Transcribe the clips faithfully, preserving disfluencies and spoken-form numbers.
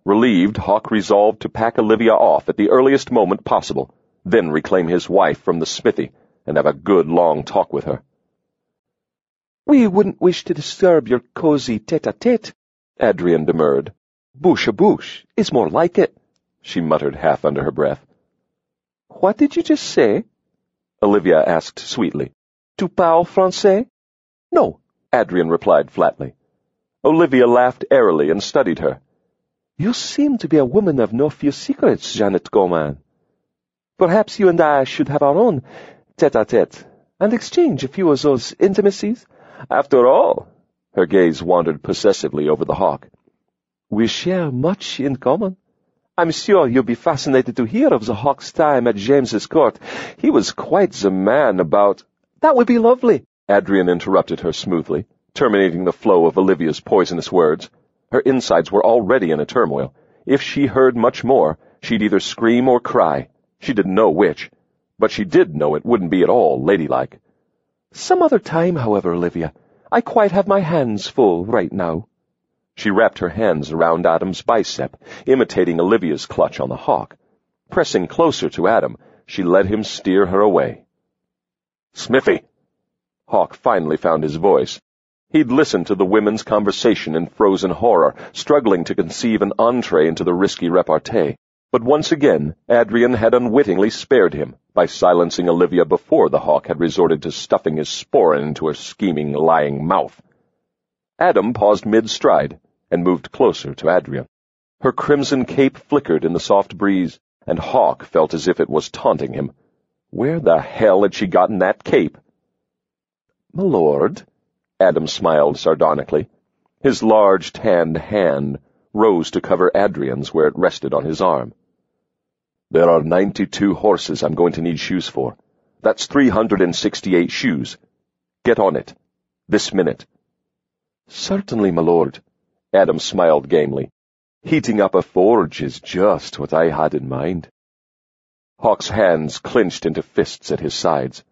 Relieved, Hawk resolved to pack Olivia off at the earliest moment possible, then reclaim his wife from the smithy and have a good long talk with her. "We wouldn't wish to disturb your cozy tete-a-tete," Adrian demurred. "Bouche-à-bouche is more like it," she muttered half under her breath. "What did you just say?" Olivia asked sweetly. "Tu parles français?" "No," Adrian replied flatly. Olivia laughed airily and studied her. "You seem to be a woman of no few secrets, Janet Goman. Perhaps you and I should have our own tete-a-tete and exchange a few of those intimacies. After all," her gaze wandered possessively over the Hawk, "we share much in common. I'm sure you'll be fascinated to hear of the Hawk's time at James's court. He was quite the man about—" "That would be lovely," Adrian interrupted her smoothly, terminating the flow of Olivia's poisonous words. Her insides were already in a turmoil. If she heard much more, she'd either scream or cry. She didn't know which, but she did know it wouldn't be at all ladylike. "Some other time, however, Olivia. I quite have my hands full right now." She wrapped her hands around Adam's bicep, imitating Olivia's clutch on the Hawk. Pressing closer to Adam, she let him steer her away. "Smithy!" Hawk finally found his voice. He'd listened to the women's conversation in frozen horror, struggling to conceive an entree into the risky repartee. But once again, Adrian had unwittingly spared him by silencing Olivia before the Hawk had resorted to stuffing his sporin into her scheming, lying mouth. Adam paused mid-stride and moved closer to Adrian. Her crimson cape flickered in the soft breeze, and Hawk felt as if it was taunting him. Where the hell had she gotten that cape? "My lord," Adam smiled sardonically. His large, tanned hand rose to cover Adrian's where it rested on his arm. "There are ninety-two horses I'm going to need shoes for. That's three hundred and sixty-eight shoes. Get on it. This minute." "Certainly, my lord," Adam smiled gamely. "Heating up a forge is just what I had in mind." Hawk's hands clenched into fists at his sides.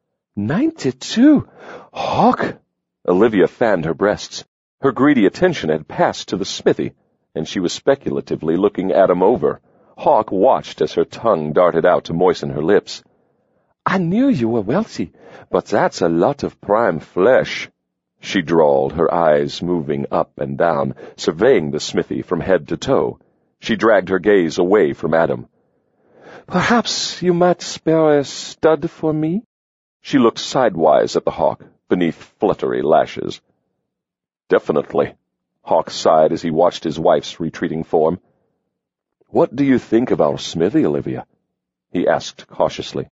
Ninety-two? Hawk! Olivia fanned her breasts. Her greedy attention had passed to the smithy, and she was speculatively looking Adam over. Hawk watched as her tongue darted out to moisten her lips. "I knew you were wealthy, but that's a lot of prime flesh," she drawled, her eyes moving up and down, surveying the smithy from head to toe. She dragged her gaze away from Adam. "Perhaps you might spare a stud for me?" She looked sidewise at the Hawk, beneath fluttery lashes. "Definitely," Hawk sighed as he watched his wife's retreating form. "What do you think of our smithy, Olivia?" he asked cautiously.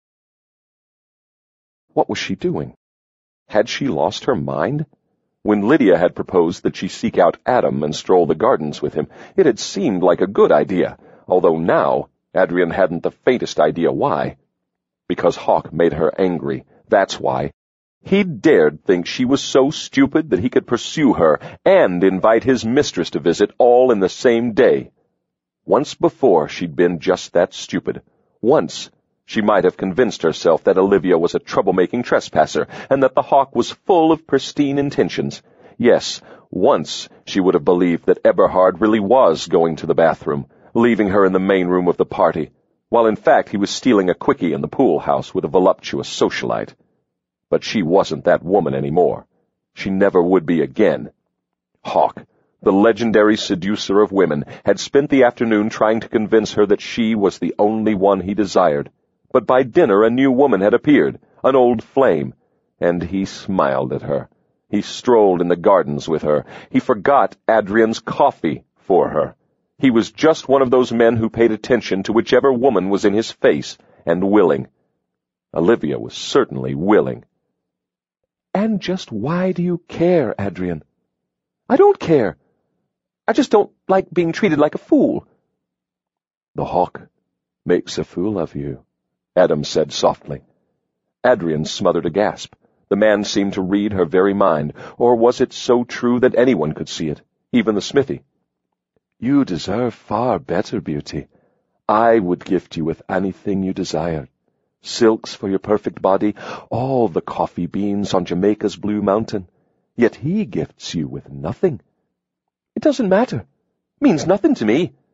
What was she doing? Had she lost her mind? When Lydia had proposed that she seek out Adam and stroll the gardens with him, it had seemed like a good idea, although now Adrian hadn't the faintest idea why. Because Hawk made her angry, that's why. He'd dared think she was so stupid that he could pursue her and invite his mistress to visit all in the same day. Once before she'd been just that stupid. Once she might have convinced herself that Olivia was a troublemaking trespasser and that the Hawk was full of pristine intentions. Yes, once she would have believed that Eberhard really was going to the bathroom, leaving her in the main room of the party, while in fact he was stealing a quickie in the pool house with a voluptuous socialite. But she wasn't that woman anymore. She never would be again. Hawk, the legendary seducer of women, had spent the afternoon trying to convince her that she was the only one he desired. But by dinner a new woman had appeared, an old flame, and he smiled at her. He strolled in the gardens with her. He forgot Adrian's coffee for her. He was just one of those men who paid attention to whichever woman was in his face, and willing. Olivia was certainly willing. "And just why do you care, Adrian?" "I don't care. I just don't like being treated like a fool." "The Hawk makes a fool of you," Adam said softly. Adrian smothered a gasp. The man seemed to read her very mind, or was it so true that anyone could see it, even the smithy? "You deserve far better, beauty. I would gift you with anything you desired. Silks for your perfect body, all the coffee beans on Jamaica's Blue Mountain. Yet he gifts you with nothing." "It doesn't matter. Means nothing to me.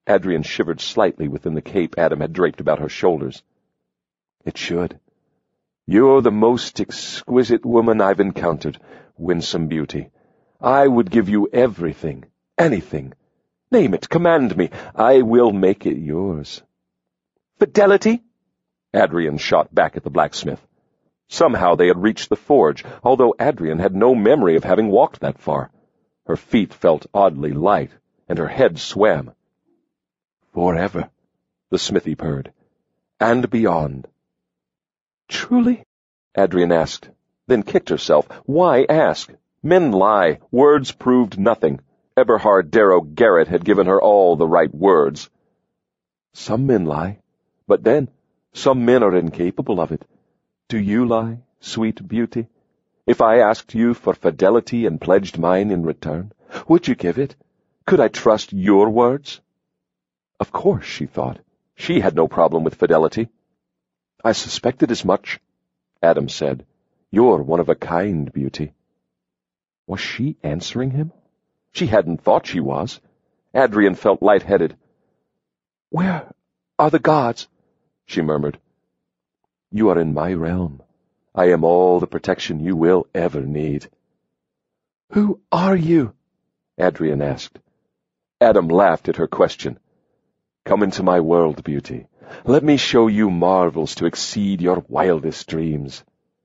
Adrian shivered slightly within the cape Adam had draped about her shoulders. It should. You're the most exquisite woman I've encountered, winsome beauty. I would give you everything, anything. Name it, command me. I will make it yours. Fidelity? Adrian shot back at the blacksmith. Somehow they had reached the forge, although Adrian had no memory of having walked that far. Her feet felt oddly light, and her head swam. Forever, the smithy purred, and beyond. Truly? Adrian asked, then kicked herself. Why ask? Men lie. Words proved nothing. Eberhard Darrow Garrett had given her all the right words. Some men lie, but then some men are incapable of it. Do you lie, sweet beauty? If I asked you for fidelity and pledged mine in return, would you give it? Could I trust your words? Of course, she thought. She had no problem with fidelity. I suspected as much, Adam said. You're one of a kind, beauty. Was she answering him? She hadn't thought she was. Adrian felt lightheaded. Where are the gods? She murmured. You are in my realm. I am all the protection you will ever need. Who are you? Adrian asked. Adam laughed at her question. Come into my world, beauty. Let me show you marvels to exceed your wildest dreams.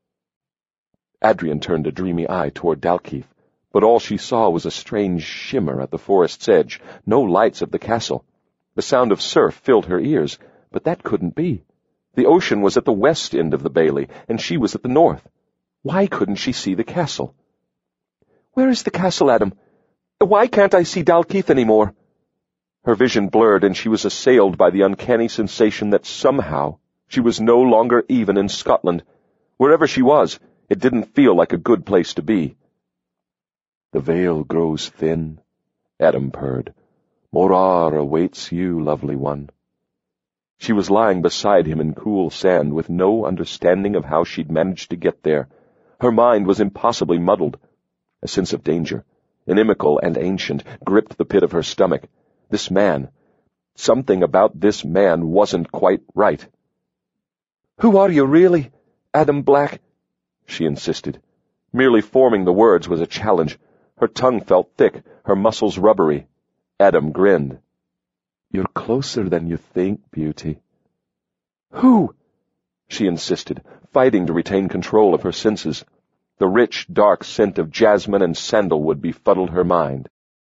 Adrian turned a dreamy eye toward Dalkeith, but all she saw was a strange shimmer at the forest's edge, no lights of the castle. The sound of surf filled her ears, but that couldn't be. The ocean was at the west end of the bailey, and she was at the north. Why couldn't she see the castle? Where is the castle, Adam? Why can't I see Dalkeith any more? Her vision blurred, and she was assailed by the uncanny sensation that somehow she was no longer even in Scotland. Wherever she was, it didn't feel like a good place to be. The veil grows thin, Adam purred. Morar awaits you, lovely one. She was lying beside him in cool sand with no understanding of how she'd managed to get there. Her mind was impossibly muddled. A sense of danger, inimical and ancient, gripped the pit of her stomach. This man, something about this man wasn't quite right. Who are you, really, Adam Black? She insisted. Merely forming the words was a challenge. Her tongue felt thick, her muscles rubbery. Adam grinned. You're closer than you think, beauty. Who? She insisted, fighting to retain control of her senses. The rich, dark scent of jasmine and sandalwood befuddled her mind.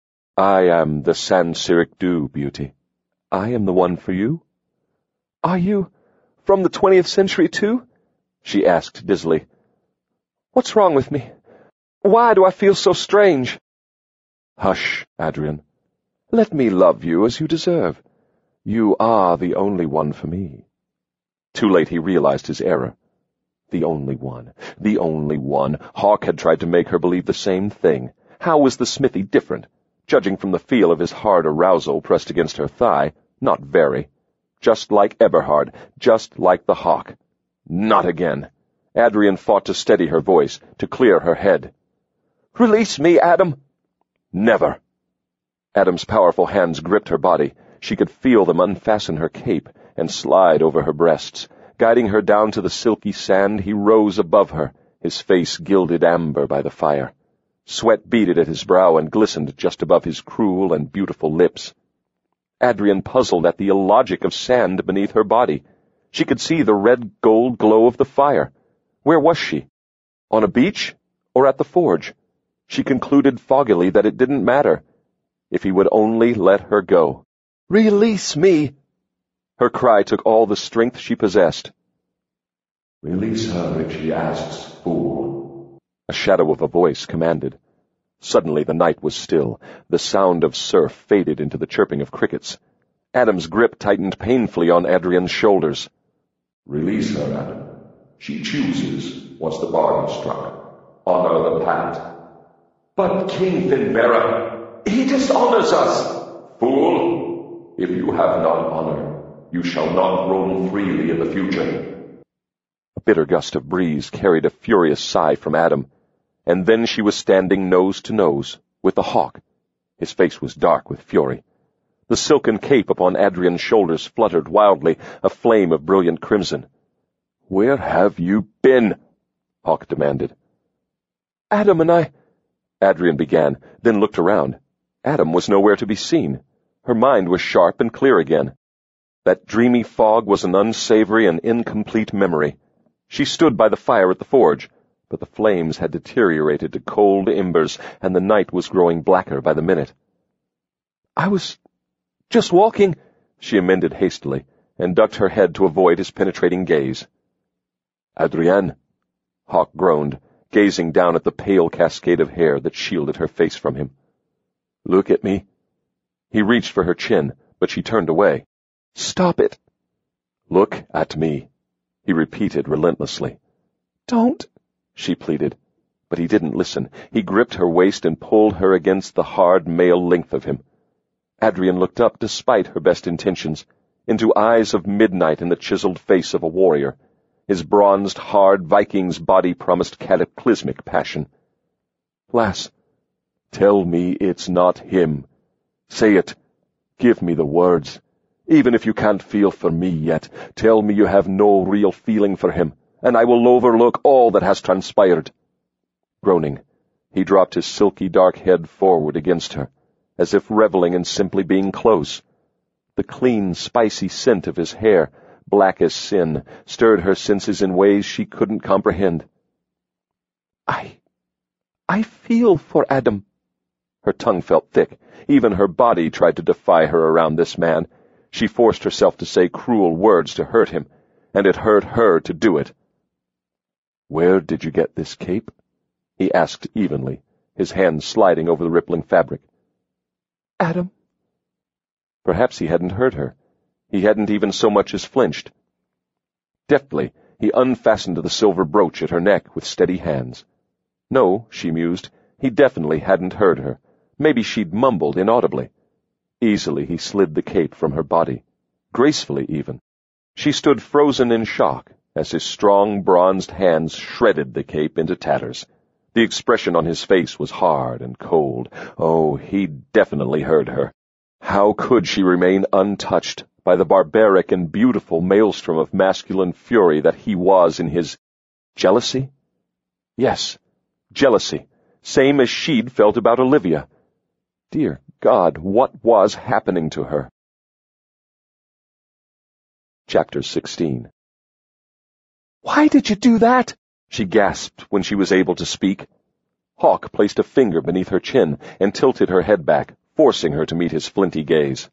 I am the Sansiric Dew, beauty. I am the one for you. Are you from the twentieth century, too? She asked dizzily. What's wrong with me? Why do I feel so strange? Hush, Adrian. Let me love you as you deserve. You are the only one for me. Too late he realized his error. The only one. The only one. Hawk had tried to make her believe the same thing. How was the smithy different? Judging from the feel of his hard arousal pressed against her thigh, not very. Just like Eberhard, just like the Hawk. Not again. Adrian fought to steady her voice, to clear her head. Release me, Adam! Never. Adam's powerful hands gripped her body. She could feel them unfasten her cape and slide over her breasts. Guiding her down to the silky sand, he rose above her, his face gilded amber by the fire. Sweat beaded at his brow and glistened just above his cruel and beautiful lips. Adrian puzzled at the illogic of sand beneath her body. She could see the red-gold glow of the fire. Where was she? On a beach or at the forge? She concluded foggily that it didn't matter. If he would only let her go. Release me! Her cry took all the strength she possessed. Release her if she asks, fool. A shadow of a voice commanded. Suddenly the night was still. The sound of surf faded into the chirping of crickets. Adam's grip tightened painfully on Adrian's shoulders. Release her, Adam. She chooses, once the bargain struck. Honor the pact. But King Finbarra, he dishonors us! Fool! If you have not honor, you shall not roam freely in the future. A bitter gust of breeze carried a furious sigh from Adam, and then she was standing nose to nose with the Hawk. His face was dark with fury. The silken cape upon Adrian's shoulders fluttered wildly, a flame of brilliant crimson. "Where have you been?" Hawk demanded. "Adam and I—" Adrian began, then looked around. Adam was nowhere to be seen. Her mind was sharp and clear again. That dreamy fog was an unsavory and incomplete memory. She stood by the fire at the forge, but the flames had deteriorated to cold embers, and the night was growing blacker by the minute. "I was just walking," she amended hastily, and ducked her head to avoid his penetrating gaze. "Adrienne," Hawk groaned, gazing down at the pale cascade of hair that shielded her face from him. "Look at me." He reached for her chin, but she turned away. "Stop it." "Look at me," he repeated relentlessly. "Don't," she pleaded, but he didn't listen. He gripped her waist and pulled her against the hard male length of him. Adrian looked up despite her best intentions, into eyes of midnight in the chiseled face of a warrior. His bronzed, hard Viking's body promised cataclysmic passion. "Lass, tell me it's not him. Say it. Give me the words. Even if you can't feel for me yet, tell me you have no real feeling for him, and I will overlook all that has transpired." Groaning, he dropped his silky dark head forward against her, as if reveling in simply being close. The clean, spicy scent of his hair, black as sin, stirred her senses in ways she couldn't comprehend. I... I feel for Adam." Her tongue felt thick. Even her body tried to defy her around this man. She forced herself to say cruel words to hurt him, and it hurt her to do it. "Where did you get this cape?" he asked evenly, his hand sliding over the rippling fabric. "Adam." Perhaps he hadn't heard her. He hadn't even so much as flinched. Deftly, he unfastened the silver brooch at her neck with steady hands. No, she mused, he definitely hadn't heard her. Maybe she'd mumbled inaudibly. Easily he slid the cape from her body, gracefully even. She stood frozen in shock as his strong, bronzed hands shredded the cape into tatters. The expression on his face was hard and cold. Oh, he'd definitely heard her. How could she remain untouched by the barbaric and beautiful maelstrom of masculine fury that he was in his jealousy? Yes, jealousy, same as she'd felt about Olivia. Dear God, what was happening to her? Chapter sixteen. "Why did you do that?" she gasped when she was able to speak. Hawk placed a finger beneath her chin and tilted her head back, forcing her to meet his flinty gaze.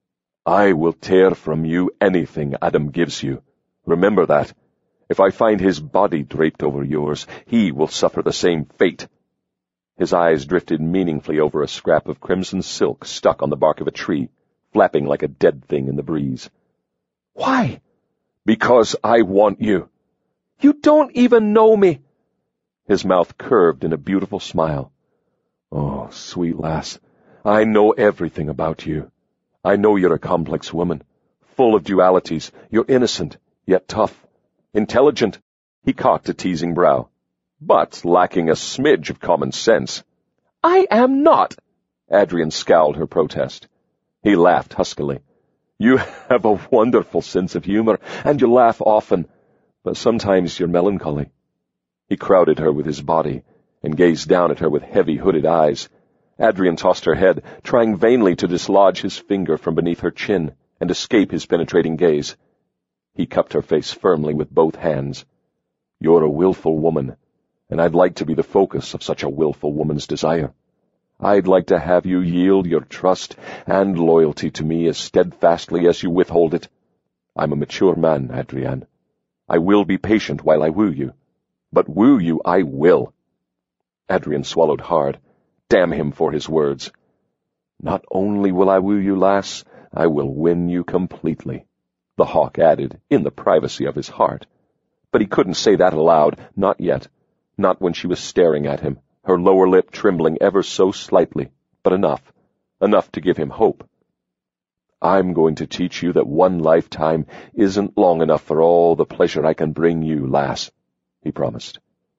"I will tear from you anything Adam gives you. Remember that. If I find his body draped over yours, he will suffer the same fate." His eyes drifted meaningfully over a scrap of crimson silk stuck on the bark of a tree, flapping like a dead thing in the breeze. "Why?" "Because I want you." "You don't even know me." His mouth curved in a beautiful smile. "Oh, sweet lass, I know everything about you. I know you're a complex woman, full of dualities. You're innocent, yet tough, intelligent." He cocked a teasing brow, but lacking a smidge of common sense. "I am not." Adrian scowled her protest. He laughed huskily. "You have a wonderful sense of humor, and you laugh often, but sometimes you're melancholy." He crowded her with his body and gazed down at her with heavy, hooded eyes. Adrian tossed her head, trying vainly to dislodge his finger from beneath her chin and escape his penetrating gaze. He cupped her face firmly with both hands. "You're a willful woman, and I'd like to be the focus of such a willful woman's desire. I'd like to have you yield your trust and loyalty to me as steadfastly as you withhold it. I'm a mature man, Adrienne. I will be patient while I woo you, but woo you I will." Adrian swallowed hard. Damn him for his words. "Not only will I woo you, lass, I will win you completely," the hawk added, in the privacy of his heart. But he couldn't say that aloud, not yet, not when she was staring at him, her lower lip trembling ever so slightly, but enough, enough to give him hope. "I'm going to teach you that one lifetime isn't long enough for all the pleasure I can bring you, lass," he promised.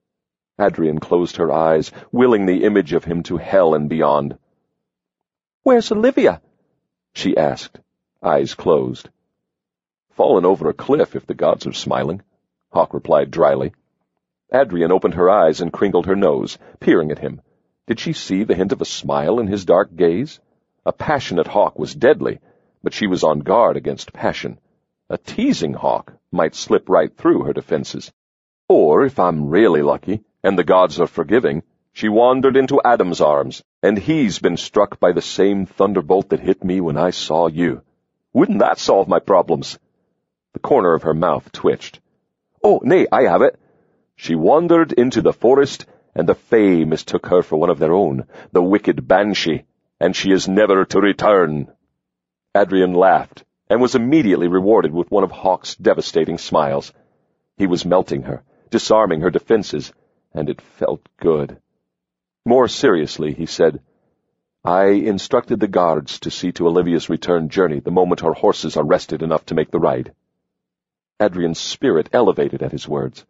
Adrian closed her eyes, willing the image of him to hell and beyond. "Where's Olivia?" she asked, eyes closed. Fallen over a cliff if the gods are smiling, Hawk replied dryly. Adrian opened her eyes and crinkled her nose, peering at him. Did she see the hint of a smile in his dark gaze? A passionate hawk was deadly, but she was on guard against passion. A teasing hawk might slip right through her defenses. Or, if I'm really lucky, and the gods are forgiving, she wandered into Adam's arms, and he's been struck by the same thunderbolt that hit me when I saw you. Wouldn't that solve my problems? The corner of her mouth twitched. Oh, nay, I have it. She wandered into the forest, and the Fae mistook her for one of their own, the wicked Banshee, and she is never to return. Adrian laughed, and was immediately rewarded with one of Hawk's devastating smiles. He was melting her, disarming her defenses, and it felt good. More seriously, he said, I instructed the guards to see to Olivia's return journey the moment her horses are rested enough to make the ride. Adrian's spirit elevated at his words.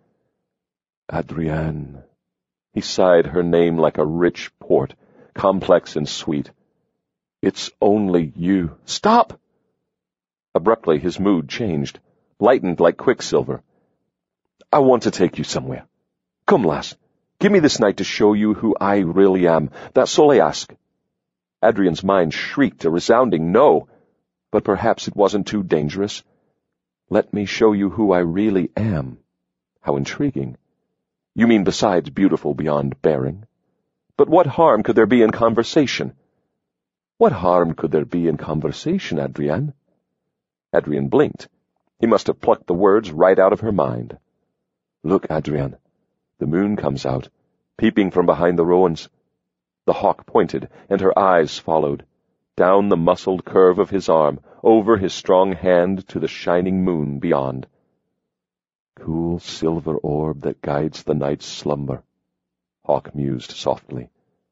Adrienne. He sighed her name like a rich port, complex and sweet. It's only you. Stop! Abruptly his mood changed, lightened like quicksilver. I want to take you somewhere. Come, lass. Give me this night to show you who I really am. That's all I ask. Adrian's mind shrieked a resounding no, but perhaps it wasn't too dangerous. Let me show you who I really am. How intriguing. You mean besides beautiful beyond bearing? But what harm could there be in conversation? What harm could there be in conversation, Adrienne? Adrian blinked. He must have plucked the words right out of her mind. Look, Adrienne. The moon comes out, peeping from behind the rowans. The hawk pointed, and her eyes followed, down the muscled curve of his arm, over his strong hand to the shining moon beyond. Cool silver orb that guides the night's slumber, Hawk mused softly.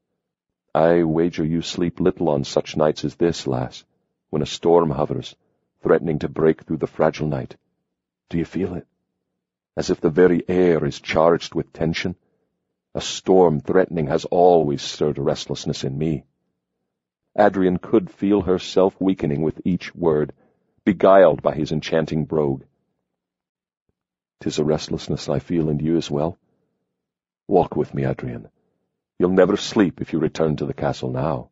I wager you sleep little on such nights as this, lass, when a storm hovers, threatening to break through the fragile night. Do you feel it? As if the very air is charged with tension. A storm threatening has always stirred a restlessness in me. Adrian could feel herself weakening with each word, beguiled by his enchanting brogue. "'Tis a restlessness I feel in you as well. Walk with me, Adrian. You'll never sleep if you return to the castle now."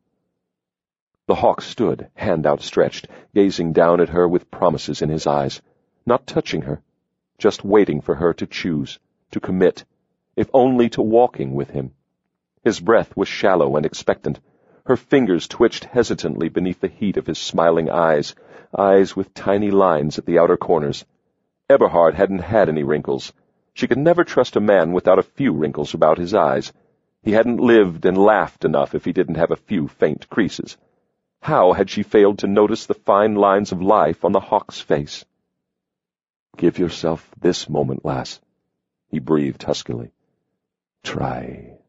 The hawk stood, hand outstretched, gazing down at her with promises in his eyes, not touching her, just waiting for her to choose, to commit, if only to walking with him. His breath was shallow and expectant. Her fingers twitched hesitantly beneath the heat of his smiling eyes, eyes with tiny lines at the outer corners. Eberhard hadn't had any wrinkles. She could never trust a man without a few wrinkles about his eyes. He hadn't lived and laughed enough if he didn't have a few faint creases. How had she failed to notice the fine lines of life on the hawk's face? "Give yourself this moment, lass," he breathed huskily. "Try."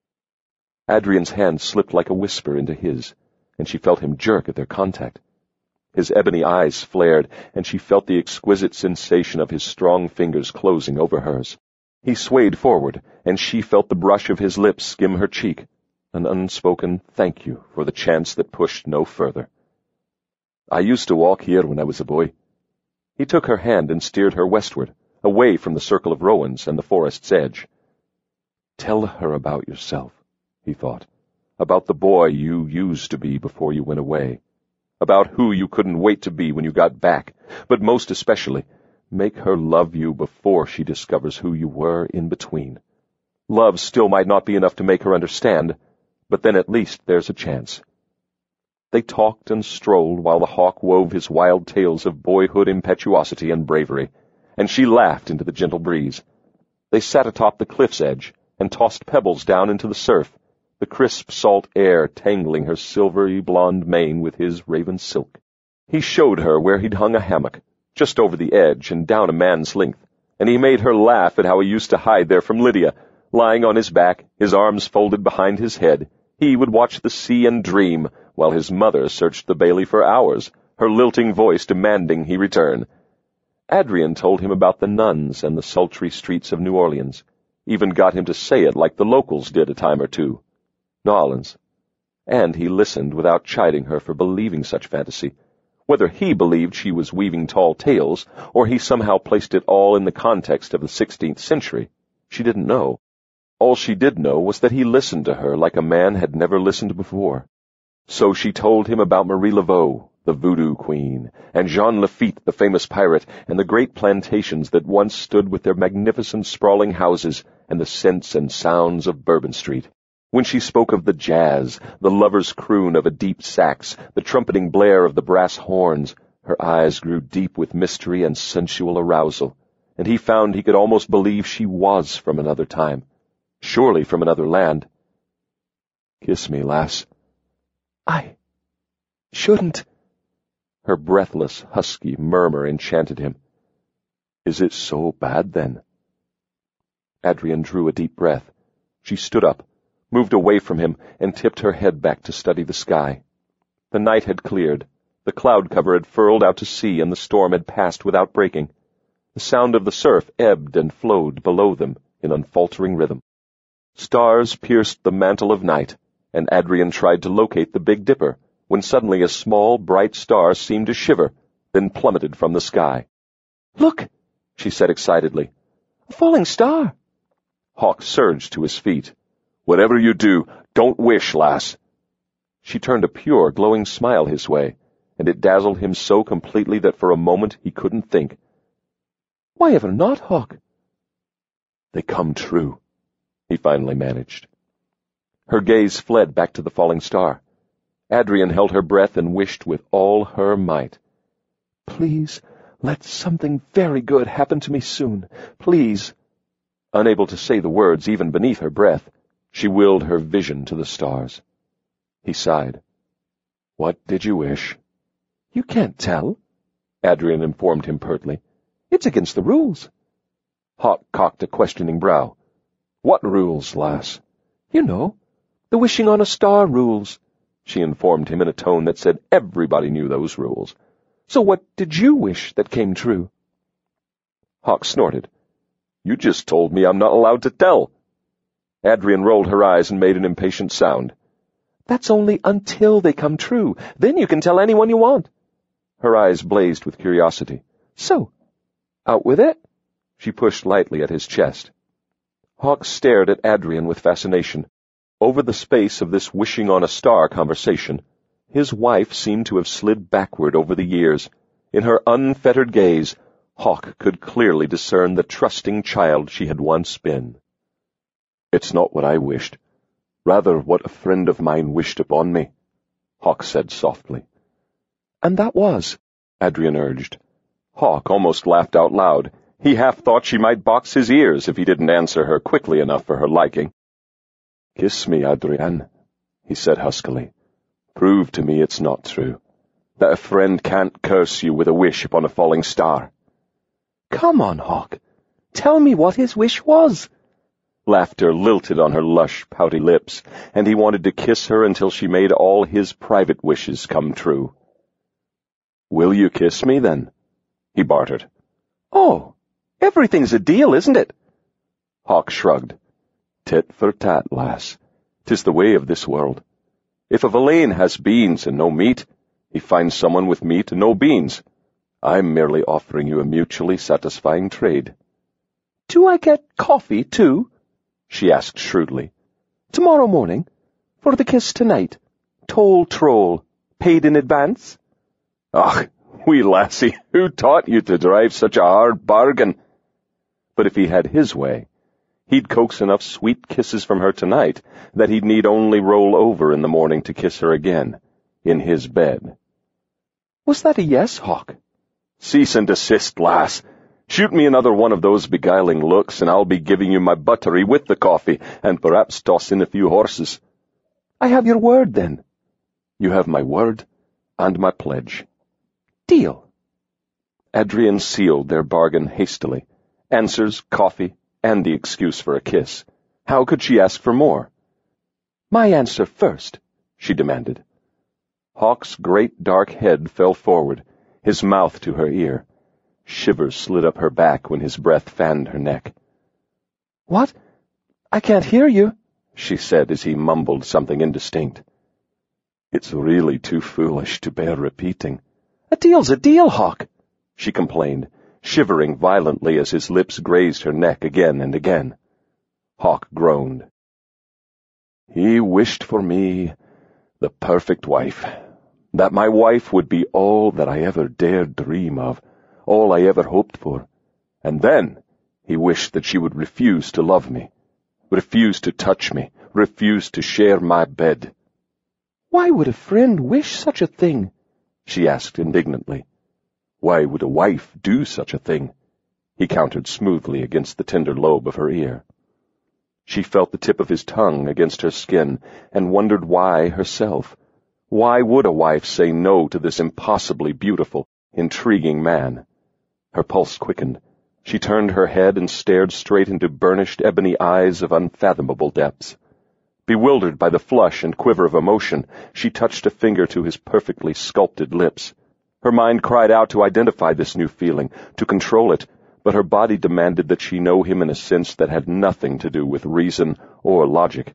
Adrian's hand slipped like a whisper into his, and she felt him jerk at their contact. His ebony eyes flared, and she felt the exquisite sensation of his strong fingers closing over hers. He swayed forward, and she felt the brush of his lips skim her cheek, an unspoken thank you for the chance that pushed no further. "I used to walk here when I was a boy." He took her hand and steered her westward, away from the circle of rowans and the forest's edge. "Tell her about yourself," he thought, "about the boy you used to be before you went away, about who you couldn't wait to be when you got back, but most especially, make her love you before she discovers who you were in between. Love still might not be enough to make her understand, but then at least there's a chance." They talked and strolled while the hawk wove his wild tales of boyhood impetuosity and bravery, and she laughed into the gentle breeze. They sat atop the cliff's edge and tossed pebbles down into the surf, the crisp salt air tangling her silvery blonde mane with his raven silk. He showed her where he'd hung a hammock, just over the edge and down a man's length, and he made her laugh at how he used to hide there from Lydia. Lying on his back, his arms folded behind his head, he would watch the sea and dream, while his mother searched the bailey for hours, her lilting voice demanding he return. Adrian told him about the nuns and the sultry streets of New Orleans, even got him to say it like the locals did a time or two. N'Orleans. And he listened without chiding her for believing such fantasy. Whether he believed she was weaving tall tales, or he somehow placed it all in the context of the sixteenth century, she didn't know. All she did know was that he listened to her like a man had never listened before. So she told him about Marie Laveau, the voodoo queen, and Jean Lafitte, the famous pirate, and the great plantations that once stood with their magnificent sprawling houses and the scents and sounds of Bourbon Street. When she spoke of the jazz, the lover's croon of a deep sax, the trumpeting blare of the brass horns, her eyes grew deep with mystery and sensual arousal, and he found he could almost believe she was from another time, surely from another land. "Kiss me, lass." "I shouldn't." Her breathless, husky murmur enchanted him. "Is it so bad, then?" Adrian drew a deep breath. She stood up, moved away from him, and tipped her head back to study the sky. The night had cleared. The cloud cover had furled out to sea, and the storm had passed without breaking. The sound of the surf ebbed and flowed below them in unfaltering rhythm. Stars pierced the mantle of night, and Adrian tried to locate the Big Dipper, when suddenly a small, bright star seemed to shiver, then plummeted from the sky. "Look," she said excitedly. "A falling star." Hawk surged to his feet. "Whatever you do, don't wish, lass." She turned a pure, glowing smile his way, and it dazzled him so completely that for a moment he couldn't think. "Why ever not, Hawk?" "They come true," he finally managed. Her gaze fled back to the falling star. Adrian held her breath and wished with all her might. "Please, let something very good happen to me soon. Please." Unable to say the words even beneath her breath, she willed her vision to the stars. He sighed. "What did you wish?" "You can't tell," Adrian informed him pertly. "It's against the rules." Hawk cocked a questioning brow. "What rules, lass?" "You know, the wishing on a star rules," she informed him in a tone that said everybody knew those rules. "So what did you wish that came true?" Hawk snorted. "You just told me I'm not allowed to tell." Adrian rolled her eyes and made an impatient sound. "That's only until they come true. Then you can tell anyone you want." Her eyes blazed with curiosity. "So, out with it?" She pushed lightly at his chest. Hawk stared at Adrian with fascination. Over the space of this wishing on a star conversation, his wife seemed to have slid backward over the years. In her unfettered gaze, Hawk could clearly discern the trusting child she had once been. "It's not what I wished. Rather what a friend of mine wished upon me," Hawk said softly. "And that was?" Adrian urged. Hawk almost laughed out loud. He half thought she might box his ears if he didn't answer her quickly enough for her liking. "Kiss me, Adrian," he said huskily. "Prove to me it's not true, that a friend can't curse you with a wish upon a falling star." "Come on, Hawk. Tell me what his wish was." Laughter lilted on her lush, pouty lips, and he wanted to kiss her until she made all his private wishes come true. "Will you kiss me, then?" he bartered. "Oh, everything's a deal, isn't it?" Hawk shrugged. "Tit for tat, lass. 'Tis the way of this world. If a Verlaine has beans and no meat, he finds someone with meat and no beans. I'm merely offering you a mutually satisfying trade." "Do I get coffee, too?" she asked shrewdly. "Tomorrow morning? For the kiss tonight? Toll troll. Paid in advance?" "Ach, wee lassie, who taught you to drive such a hard bargain?" But if he had his way, he'd coax enough sweet kisses from her tonight that he'd need only roll over in the morning to kiss her again, in his bed. "Was that a yes, Hawk?" "Cease and desist, lass. Shoot me another one of those beguiling looks, and I'll be giving you my buttery with the coffee, and perhaps toss in a few horses." "I have your word, then." "You have my word and my pledge." "Deal." Adrian sealed their bargain hastily. Answers, coffee, and the excuse for a kiss. How could she ask for more? "My answer first," she demanded. Hawk's great dark head fell forward, his mouth to her ear. Shivers slid up her back when his breath fanned her neck. "What? I can't hear you," she said as he mumbled something indistinct. It's really too foolish to bear repeating. A deal's a deal, Hawk, she complained, shivering violently as his lips grazed her neck again and again. Hawk groaned. He wished for me the perfect wife, that my wife would be all that I ever dared dream of, all I ever hoped for, and then he wished that she would refuse to love me, refuse to touch me, refuse to share my bed. Why would a friend wish such a thing? She asked indignantly. Why would a wife do such a thing? He countered smoothly against the tender lobe of her ear. She felt the tip of his tongue against her skin and wondered why herself. Why would a wife say no to this impossibly beautiful, intriguing man? Her pulse quickened. She turned her head and stared straight into burnished ebony eyes of unfathomable depths. Bewildered by the flush and quiver of emotion, she touched a finger to his perfectly sculpted lips. Her mind cried out to identify this new feeling, to control it, but her body demanded that she know him in a sense that had nothing to do with reason or logic.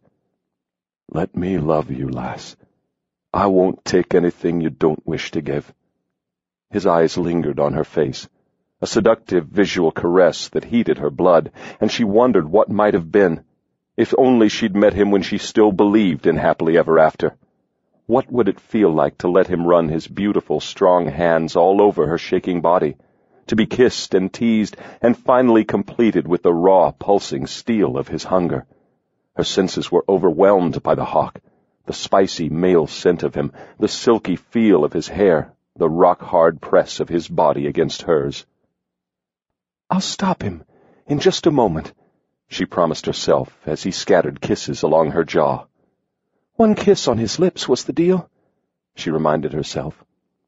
Let me love you, lass. I won't take anything you don't wish to give. His eyes lingered on her face, a seductive visual caress that heated her blood, and she wondered what might have been, if only she'd met him when she still believed in happily ever after. What would it feel like to let him run his beautiful, strong hands all over her shaking body, to be kissed and teased and finally completed with the raw, pulsing steel of his hunger? Her senses were overwhelmed by the Hawk, the spicy male scent of him, the silky feel of his hair, the rock-hard press of his body against hers. "I'll stop him in just a moment," she promised herself as he scattered kisses along her jaw. One kiss on his lips was the deal, she reminded herself.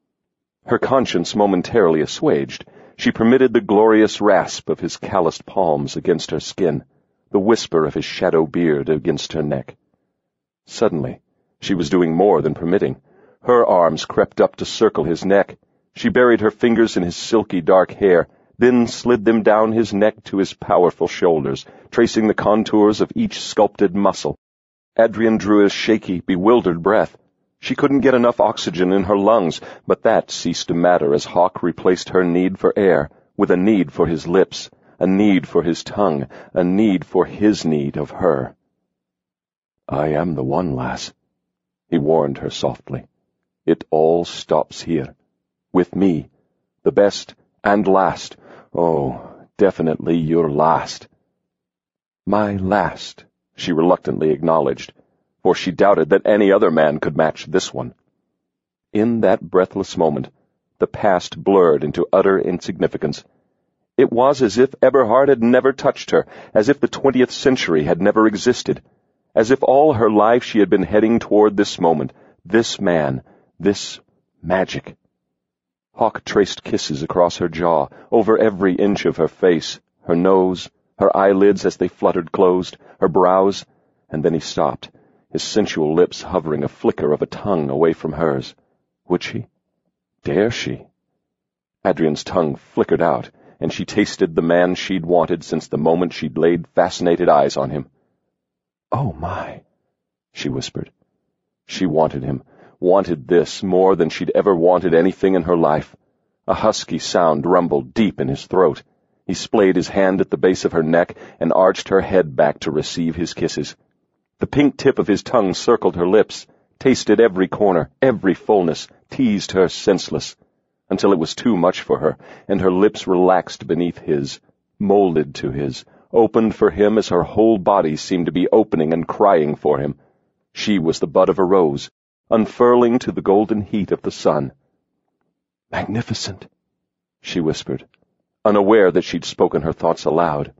Her conscience momentarily assuaged, she permitted the glorious rasp of his calloused palms against her skin, the whisper of his shadow beard against her neck. Suddenly, she was doing more than permitting. Her arms crept up to circle his neck. She buried her fingers in his silky dark hair, then slid them down his neck to his powerful shoulders, tracing the contours of each sculpted muscle. Adrian drew a shaky, bewildered breath. She couldn't get enough oxygen in her lungs, but that ceased to matter as Hawk replaced her need for air with a need for his lips, a need for his tongue, a need for his need of her. "I am the one, lass," he warned her softly. "It all stops here. With me. The best and last. Oh, definitely your last." "My last," she reluctantly acknowledged, for she doubted that any other man could match this one. In that breathless moment, the past blurred into utter insignificance. It was as if Eberhard had never touched her, as if the twentieth century had never existed, as if all her life she had been heading toward this moment, this man, this magic. Hawk traced kisses across her jaw, over every inch of her face, her nose, her eyelids as they fluttered closed, her brows, and then he stopped, his sensual lips hovering a flicker of a tongue away from hers. Would she? Dare she? Adrian's tongue flickered out, and she tasted the man she'd wanted since the moment she'd laid fascinated eyes on him. "Oh, my," she whispered. She wanted him, wanted this more than she'd ever wanted anything in her life. A husky sound rumbled deep in his throat. He splayed his hand at the base of her neck and arched her head back to receive his kisses. The pink tip of his tongue circled her lips, tasted every corner, every fullness, teased her senseless, until it was too much for her, and her lips relaxed beneath his, molded to his, opened for him as her whole body seemed to be opening and crying for him. She was the bud of a rose, unfurling to the golden heat of the sun. "Magnificent," she whispered, unaware that she'd spoken her thoughts aloud.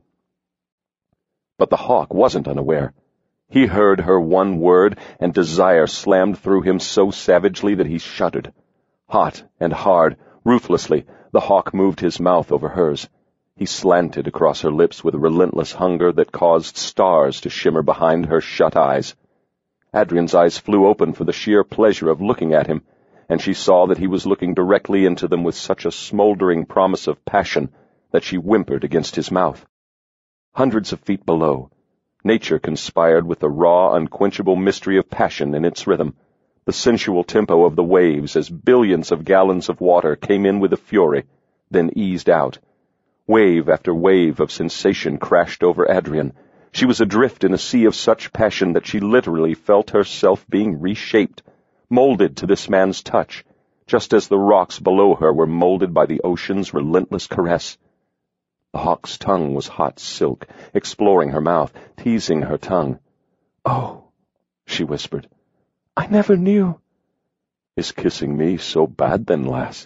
But the Hawk wasn't unaware. He heard her one word, and desire slammed through him so savagely that he shuddered. Hot and hard, ruthlessly, the Hawk moved his mouth over hers. He slanted across her lips with a relentless hunger that caused stars to shimmer behind her shut eyes. Adrian's eyes flew open for the sheer pleasure of looking at him, and she saw that he was looking directly into them with such a smoldering promise of passion that she whimpered against his mouth. Hundreds of feet below, nature conspired with the raw, unquenchable mystery of passion in its rhythm. the sensual tempo of the waves as billions of gallons of water came in with a fury, then eased out. Wave after wave of sensation crashed over Adrian. She was adrift in a sea of such passion that she literally felt herself being reshaped, molded to this man's touch, just as the rocks below her were molded by the ocean's relentless caress. The hawk's tongue was hot silk, exploring her mouth, teasing her tongue. "Oh," she whispered, "I never knew." "Is kissing me so bad then, lass?"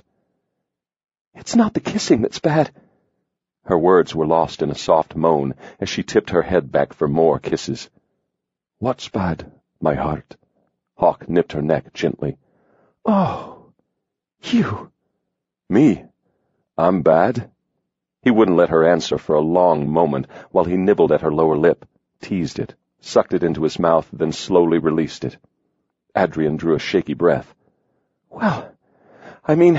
"It's not the kissing that's bad." Her words were lost in a soft moan as she tipped her head back for more kisses. "What's bad, my heart?" Hawk nipped her neck gently. "Oh, you." "Me? I'm bad?" He wouldn't let her answer for a long moment while he nibbled at her lower lip, teased it, sucked it into his mouth, then slowly released it. Adrian drew a shaky breath. "Well, I mean,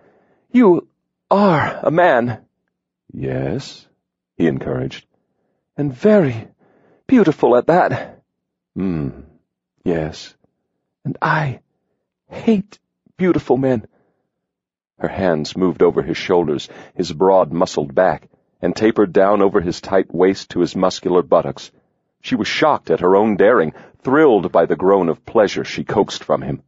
you are a man." "Yes," he encouraged. "And very beautiful at that." Hmm, yes. "And I hate beautiful men." Her hands moved over his shoulders, his broad, muscled back, and tapered down over his tight waist to his muscular buttocks. She was shocked at her own daring, thrilled by the groan of pleasure she coaxed from him.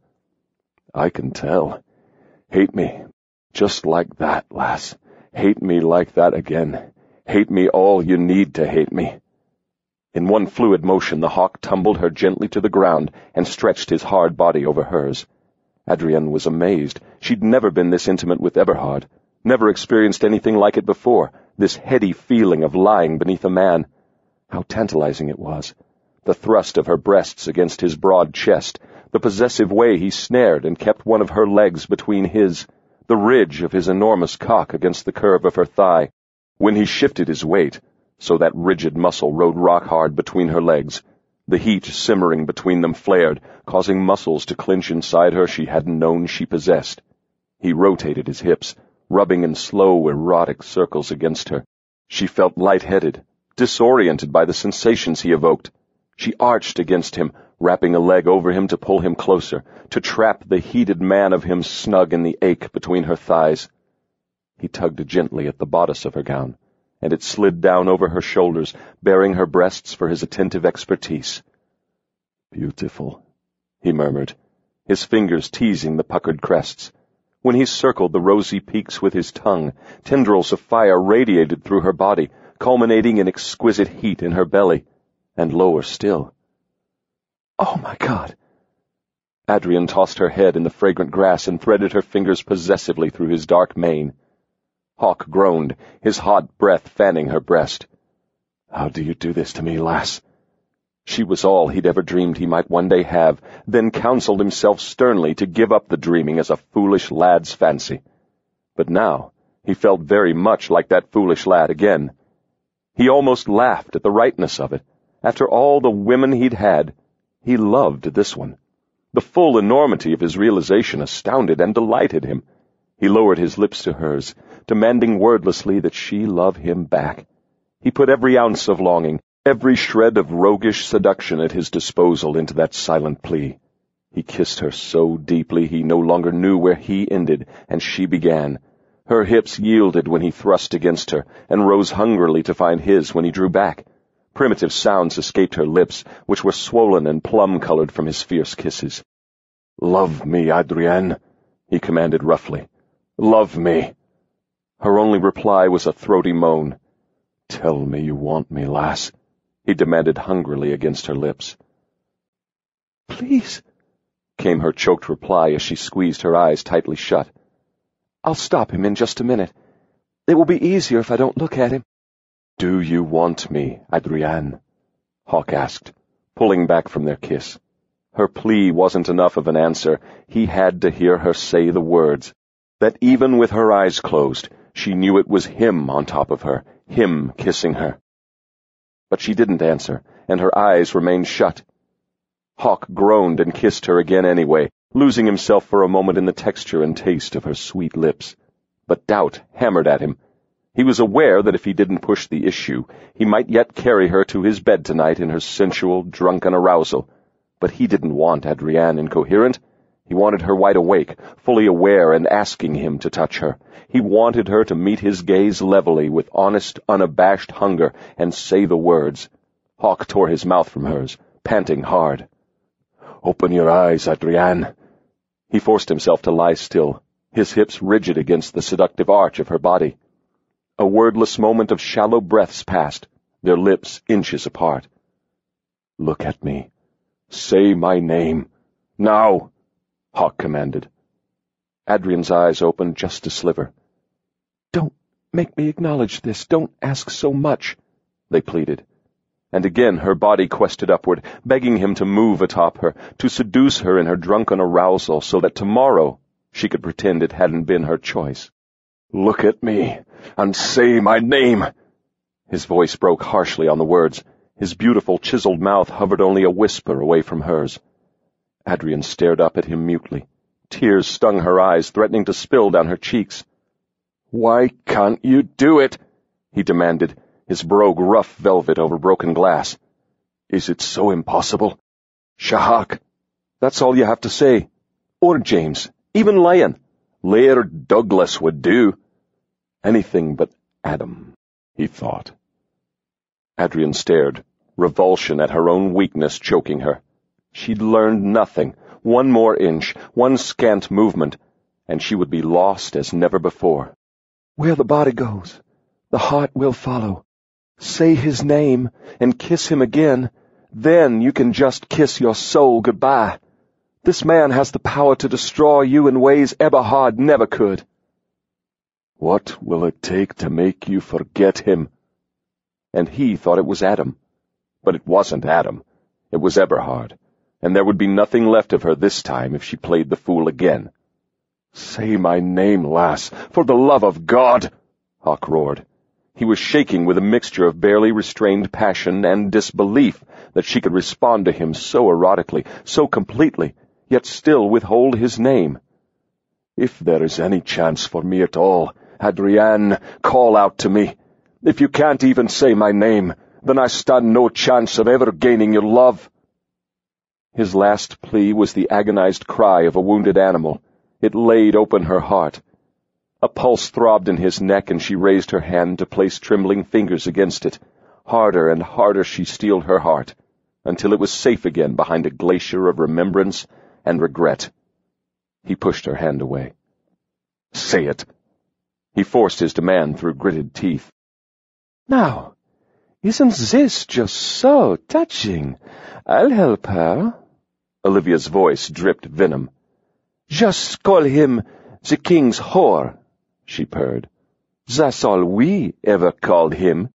"I can tell. Hate me. Just like that, lass. Hate me like that again. Hate me all you need to hate me." In one fluid motion, the hawk tumbled her gently to the ground and stretched his hard body over hers. Adrian was amazed. She'd never been this intimate with Eberhard, never experienced anything like it before, this heady feeling of lying beneath a man. How tantalizing it was. The thrust of her breasts against his broad chest, the possessive way he snared and kept one of her legs between his, the ridge of his enormous cock against the curve of her thigh. When he shifted his weight, so that rigid muscle rode rock-hard between her legs, the heat simmering between them flared, causing muscles to clench inside her she hadn't known she possessed. He rotated his hips, rubbing in slow, erotic circles against her. She felt light-headed, disoriented by the sensations he evoked. She arched against him, wrapping a leg over him to pull him closer, to trap the heated man of him snug in the ache between her thighs. He tugged gently at the bodice of her gown, and it slid down over her shoulders, baring her breasts for his attentive expertise. "Beautiful," he murmured, his fingers teasing the puckered crests. When he circled the rosy peaks with his tongue, tendrils of fire radiated through her body, culminating in exquisite heat in her belly, and lower still. "Oh, my God!" Adrian tossed her head in the fragrant grass and threaded her fingers possessively through his dark mane. Hawk groaned, his hot breath fanning her breast. "How do you do this to me, lass?" She was all he'd ever dreamed he might one day have, then counseled himself sternly to give up the dreaming as a foolish lad's fancy. But now he felt very much like that foolish lad again. He almost laughed at the rightness of it. After all the women he'd had, he loved this one. The full enormity of his realization astounded and delighted him. He lowered his lips to hers, demanding wordlessly that she love him back. He put every ounce of longing, every shred of roguish seduction at his disposal into that silent plea. He kissed her so deeply he no longer knew where he ended and she began. Her hips yielded when he thrust against her, and rose hungrily to find his when he drew back. Primitive sounds escaped her lips, which were swollen and plum-colored from his fierce kisses. "Love me, Adrienne," he commanded roughly. "Love me." Her only reply was a throaty moan. "Tell me you want me, lass," he demanded hungrily against her lips. "Please," came her choked reply as she squeezed her eyes tightly shut. "I'll stop him in just a minute. It will be easier if I don't look at him." "Do you want me, Adrienne?" Hawk asked, pulling back from their kiss. Her plea wasn't enough of an answer. He had to hear her say the words. That even with her eyes closed, she knew it was him on top of her, him kissing her. But she didn't answer, and her eyes remained shut. Hawk groaned and kissed her again anyway, losing himself for a moment in the texture and taste of her sweet lips. But doubt hammered at him. He was aware that if he didn't push the issue, he might yet carry her to his bed tonight in her sensual, drunken arousal. But he didn't want Adrienne incoherent. He wanted her wide awake, fully aware and asking him to touch her. He wanted her to meet his gaze levelly with honest, unabashed hunger and say the words. Hawk tore his mouth from hers, panting hard. "Open your eyes, Adrienne." He forced himself to lie still, his hips rigid against the seductive arch of her body. A wordless moment of shallow breaths passed, their lips inches apart. "Look at me. Say my name. Now!" Hawk commanded. Adrian's eyes opened just a sliver. "Don't make me acknowledge this. Don't ask so much," they pleaded. And again her body quested upward, begging him to move atop her, to seduce her in her drunken arousal so that tomorrow she could pretend it hadn't been her choice. "Look at me, and say my name." His voice broke harshly on the words. His beautiful, chiseled mouth hovered only a whisper away from hers. Adrian stared up at him mutely. Tears stung her eyes, threatening to spill down her cheeks. "Why can't you do it?" he demanded, his brogue rough velvet over broken glass. "Is it so impossible? Shahak." "That's all you have to say. Or James. Even Lion. Laird Douglas would do." Anything but Adam, he thought. Adrian stared, revulsion at her own weakness choking her. She'd learned nothing. One more inch, one scant movement, and she would be lost as never before. "Where the body goes, the heart will follow. Say his name and kiss him again. Then you can just kiss your soul goodbye. This man has the power to destroy you in ways Eberhard never could." "What will it take to make you forget him?" And he thought it was Adam. But it wasn't Adam. It was Eberhard. And there would be nothing left of her this time if she played the fool again. "Say my name, lass, for the love of God!" Hawk roared. He was shaking with a mixture of barely restrained passion and disbelief that she could respond to him so erotically, so completely, yet still withhold his name. "If there is any chance for me at all, Adrienne, call out to me. If you can't even say my name, then I stand no chance of ever gaining your love." His last plea was the agonized cry of a wounded animal. It laid open her heart. A pulse throbbed in his neck, and she raised her hand to place trembling fingers against it. Harder and harder she steeled her heart, until it was safe again behind a glacier of remembrance and regret. He pushed her hand away. "Say it." He forced his demand through gritted teeth. "Now, isn't this just so touching? I'll help her." Olivia's voice dripped venom. "Just call him the king's whore," she purred. "That's all we ever called him."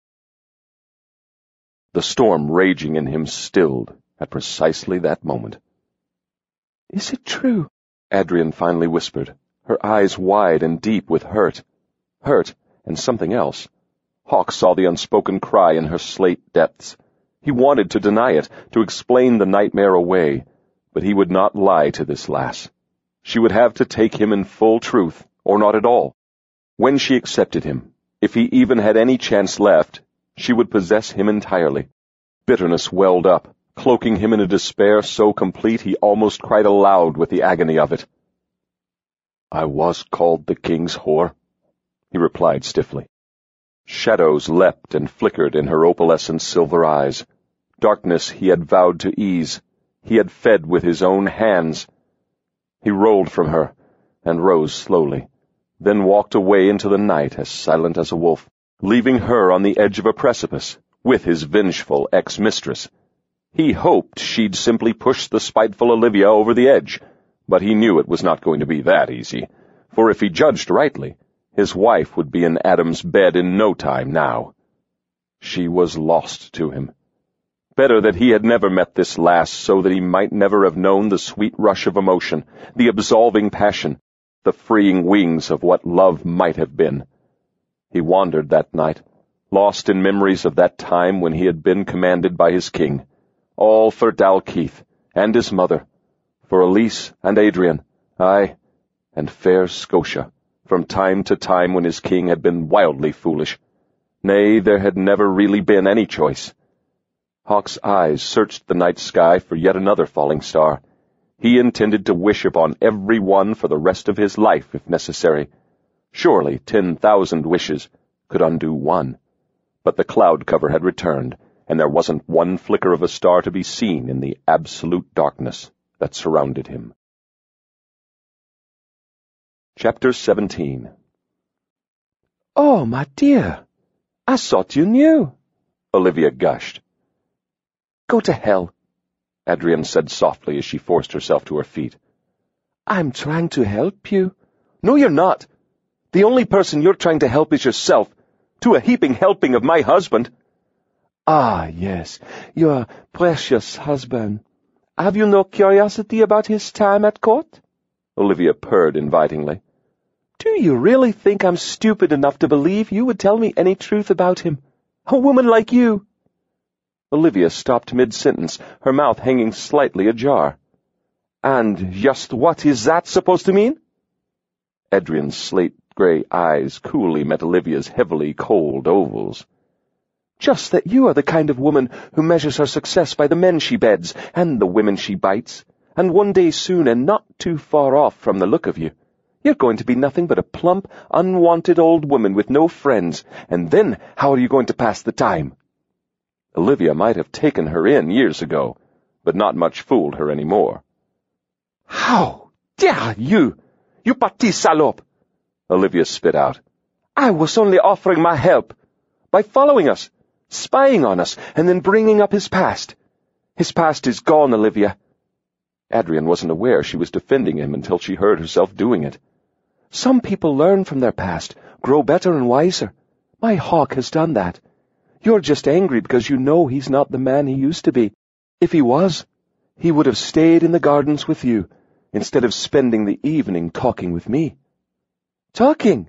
The storm raging in him stilled at precisely that moment. "Is it true?" Adrian finally whispered, her eyes wide and deep with hurt. Hurt and something else. Hawk saw the unspoken cry in her slate depths. He wanted to deny it, to explain the nightmare away, but he would not lie to this lass. She would have to take him in full truth, or not at all. When she accepted him, if he even had any chance left, she would possess him entirely. Bitterness welled up, cloaking him in a despair so complete he almost cried aloud with the agony of it. "I was called the king's whore," he replied stiffly. Shadows leapt and flickered in her opalescent silver eyes. Darkness he had vowed to ease. He had fed with his own hands. He rolled from her and rose slowly, then walked away into the night as silent as a wolf, leaving her on the edge of a precipice with his vengeful ex-mistress. He hoped she'd simply push the spiteful Olivia over the edge, but he knew it was not going to be that easy, for if he judged rightly, his wife would be in Adam's bed in no time now. She was lost to him. Better that he had never met this lass so that he might never have known the sweet rush of emotion, the absolving passion, the freeing wings of what love might have been. He wandered that night, lost in memories of that time when he had been commanded by his king, all for Dalkeith and his mother, for Elise and Adrian, aye, and fair Scotia, from time to time when his king had been wildly foolish. Nay, there had never really been any choice. Hawk's eyes searched the night sky for yet another falling star. He intended to wish upon every one for the rest of his life, if necessary. Surely ten thousand wishes could undo one. But the cloud cover had returned, and there wasn't one flicker of a star to be seen in the absolute darkness that surrounded him. Chapter seventeen. "Oh, my dear, I thought you knew," Olivia gushed. "Go to hell," Adrian said softly as she forced herself to her feet. "I'm trying to help you." "No, you're not. The only person you're trying to help is yourself, to a heaping helping of my husband." "Ah, yes, your precious husband. Have you no curiosity about his time at court?" Olivia purred invitingly. "Do you really think I'm stupid enough to believe you would tell me any truth about him? A woman like you!" Olivia stopped mid-sentence, her mouth hanging slightly ajar. "And just what is that supposed to mean?" Adrian's slate-gray eyes coolly met Olivia's heavily cold ovals. "Just that you are the kind of woman who measures her success by the men she beds and the women she bites, and one day soon, and not too far off from the look of you, you're going to be nothing but a plump, unwanted old woman with no friends, and then how are you going to pass the time?" Olivia might have taken her in years ago, but not much fooled her any more. "How dare you, you petit salope!" Olivia spit out. "I was only offering my help, by following us, spying on us, and then bringing up his past. His past is gone, Olivia." Adrian wasn't aware she was defending him until she heard herself doing it. "Some people learn from their past, grow better and wiser. My Hawk has done that. You're just angry because you know he's not the man he used to be. If he was, he would have stayed in the gardens with you, instead of spending the evening talking with me." "Talking?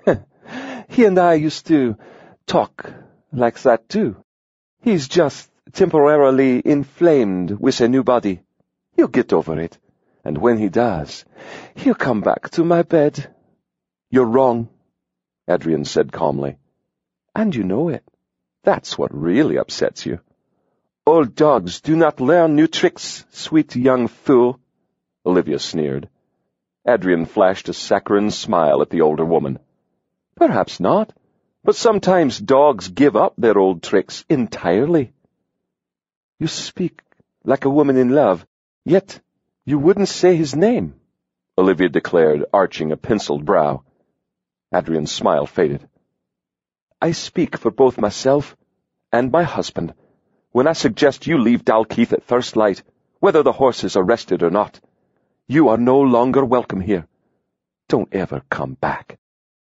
He and I used to talk like that too. He's just temporarily inflamed with a new body. He'll get over it, and when he does, he'll come back to my bed." "You're wrong," Adrian said calmly. "And you know it. That's what really upsets you." "Old dogs do not learn new tricks, sweet young fool," Olivia sneered. Adrian flashed a saccharine smile at the older woman. "Perhaps not, but sometimes dogs give up their old tricks entirely." "You speak like a woman in love, yet you wouldn't say his name," Olivia declared, arching a penciled brow. Adrian's smile faded. "I speak for both myself and my husband when I suggest you leave Dalkeith at first light, whether the horses are rested or not. You are no longer welcome here. Don't ever come back."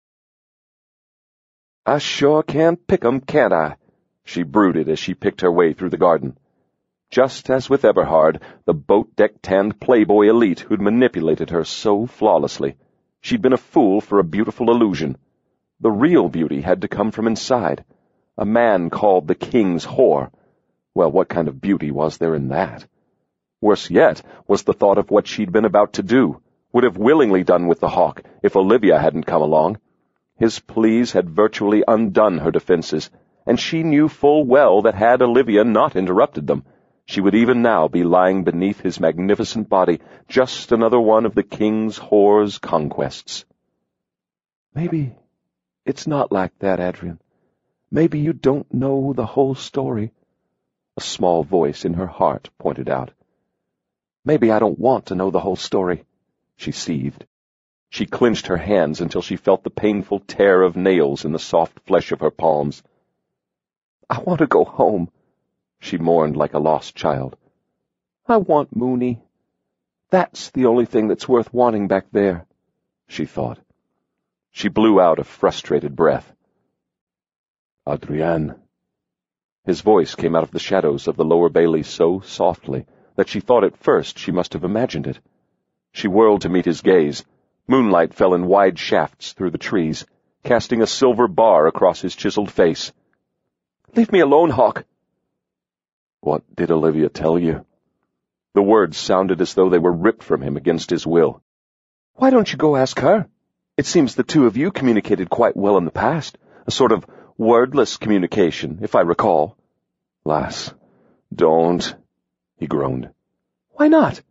"I sure can pick 'em, can't I?" she brooded as she picked her way through the garden. Just as with Eberhard, the boat-deck-tanned playboy elite who'd manipulated her so flawlessly, she'd been a fool for a beautiful illusion. The real beauty had to come from inside. A man called the King's whore. Well, what kind of beauty was there in that? Worse yet was the thought of what she'd been about to do, would have willingly done with the Hawk if Olivia hadn't come along. His pleas had virtually undone her defenses, and she knew full well that had Olivia not interrupted them, she would even now be lying beneath his magnificent body, just another one of the King's whore's conquests. "Maybe it's not like that, Adrian. Maybe you don't know the whole story," a small voice in her heart pointed out. "Maybe I don't want to know the whole story," she seethed. She clenched her hands until she felt the painful tear of nails in the soft flesh of her palms. "I want to go home," she mourned like a lost child. "I want Mooney. That's the only thing that's worth wanting back there," she thought. She blew out a frustrated breath. "Adrian." His voice came out of the shadows of the lower bailey so softly that she thought at first she must have imagined it. She whirled to meet his gaze. Moonlight fell in wide shafts through the trees, casting a silver bar across his chiseled face. "Leave me alone, Hawk." "What did Olivia tell you?" The words sounded as though they were ripped from him against his will. "Why don't you go ask her? It seems the two of you communicated quite well in the past, a sort of wordless communication, if I recall." "Lass, don't," he groaned. "Why not?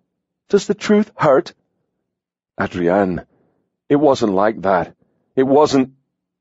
Does the truth hurt?" "Adrienne, it wasn't like that. It wasn't—"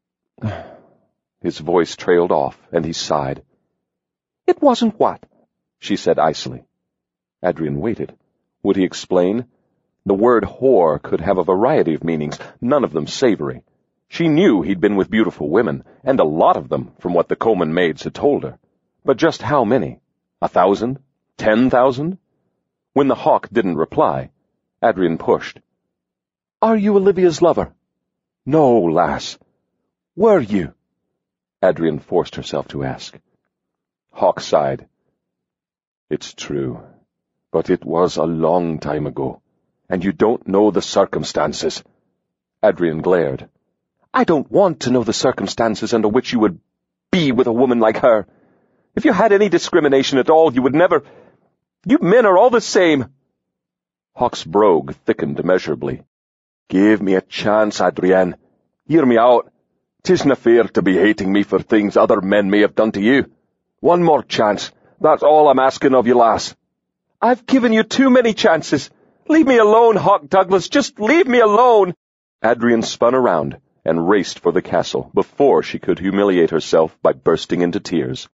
His voice trailed off, and he sighed. "It wasn't what?" she said icily. Adrienne waited. Would he explain? The word whore could have a variety of meanings, none of them savory. She knew he'd been with beautiful women, and a lot of them, from what the Coleman maids had told her. But just how many? A thousand? Ten thousand? When the hawk didn't reply, Adrienne pushed. "Are you Olivia's lover?" "No, lass." "Were you?" Adrienne forced herself to ask. Hawk sighed. "It's true, but it was a long time ago, and you don't know the circumstances." Adrienne glared. "I don't want to know the circumstances under which you would be with a woman like her. If you had any discrimination at all, you would never— You men are all the same." Hawk's brogue thickened immeasurably. "Give me a chance, Adrienne. Hear me out. 'Tisn't fair to be hating me for things other men may have done to you. One more chance. That's all I'm asking of you, lass." "I've given you too many chances. Leave me alone, Hawk Douglas. Just leave me alone." Adrienne spun around and raced for the castle before she could humiliate herself by bursting into tears.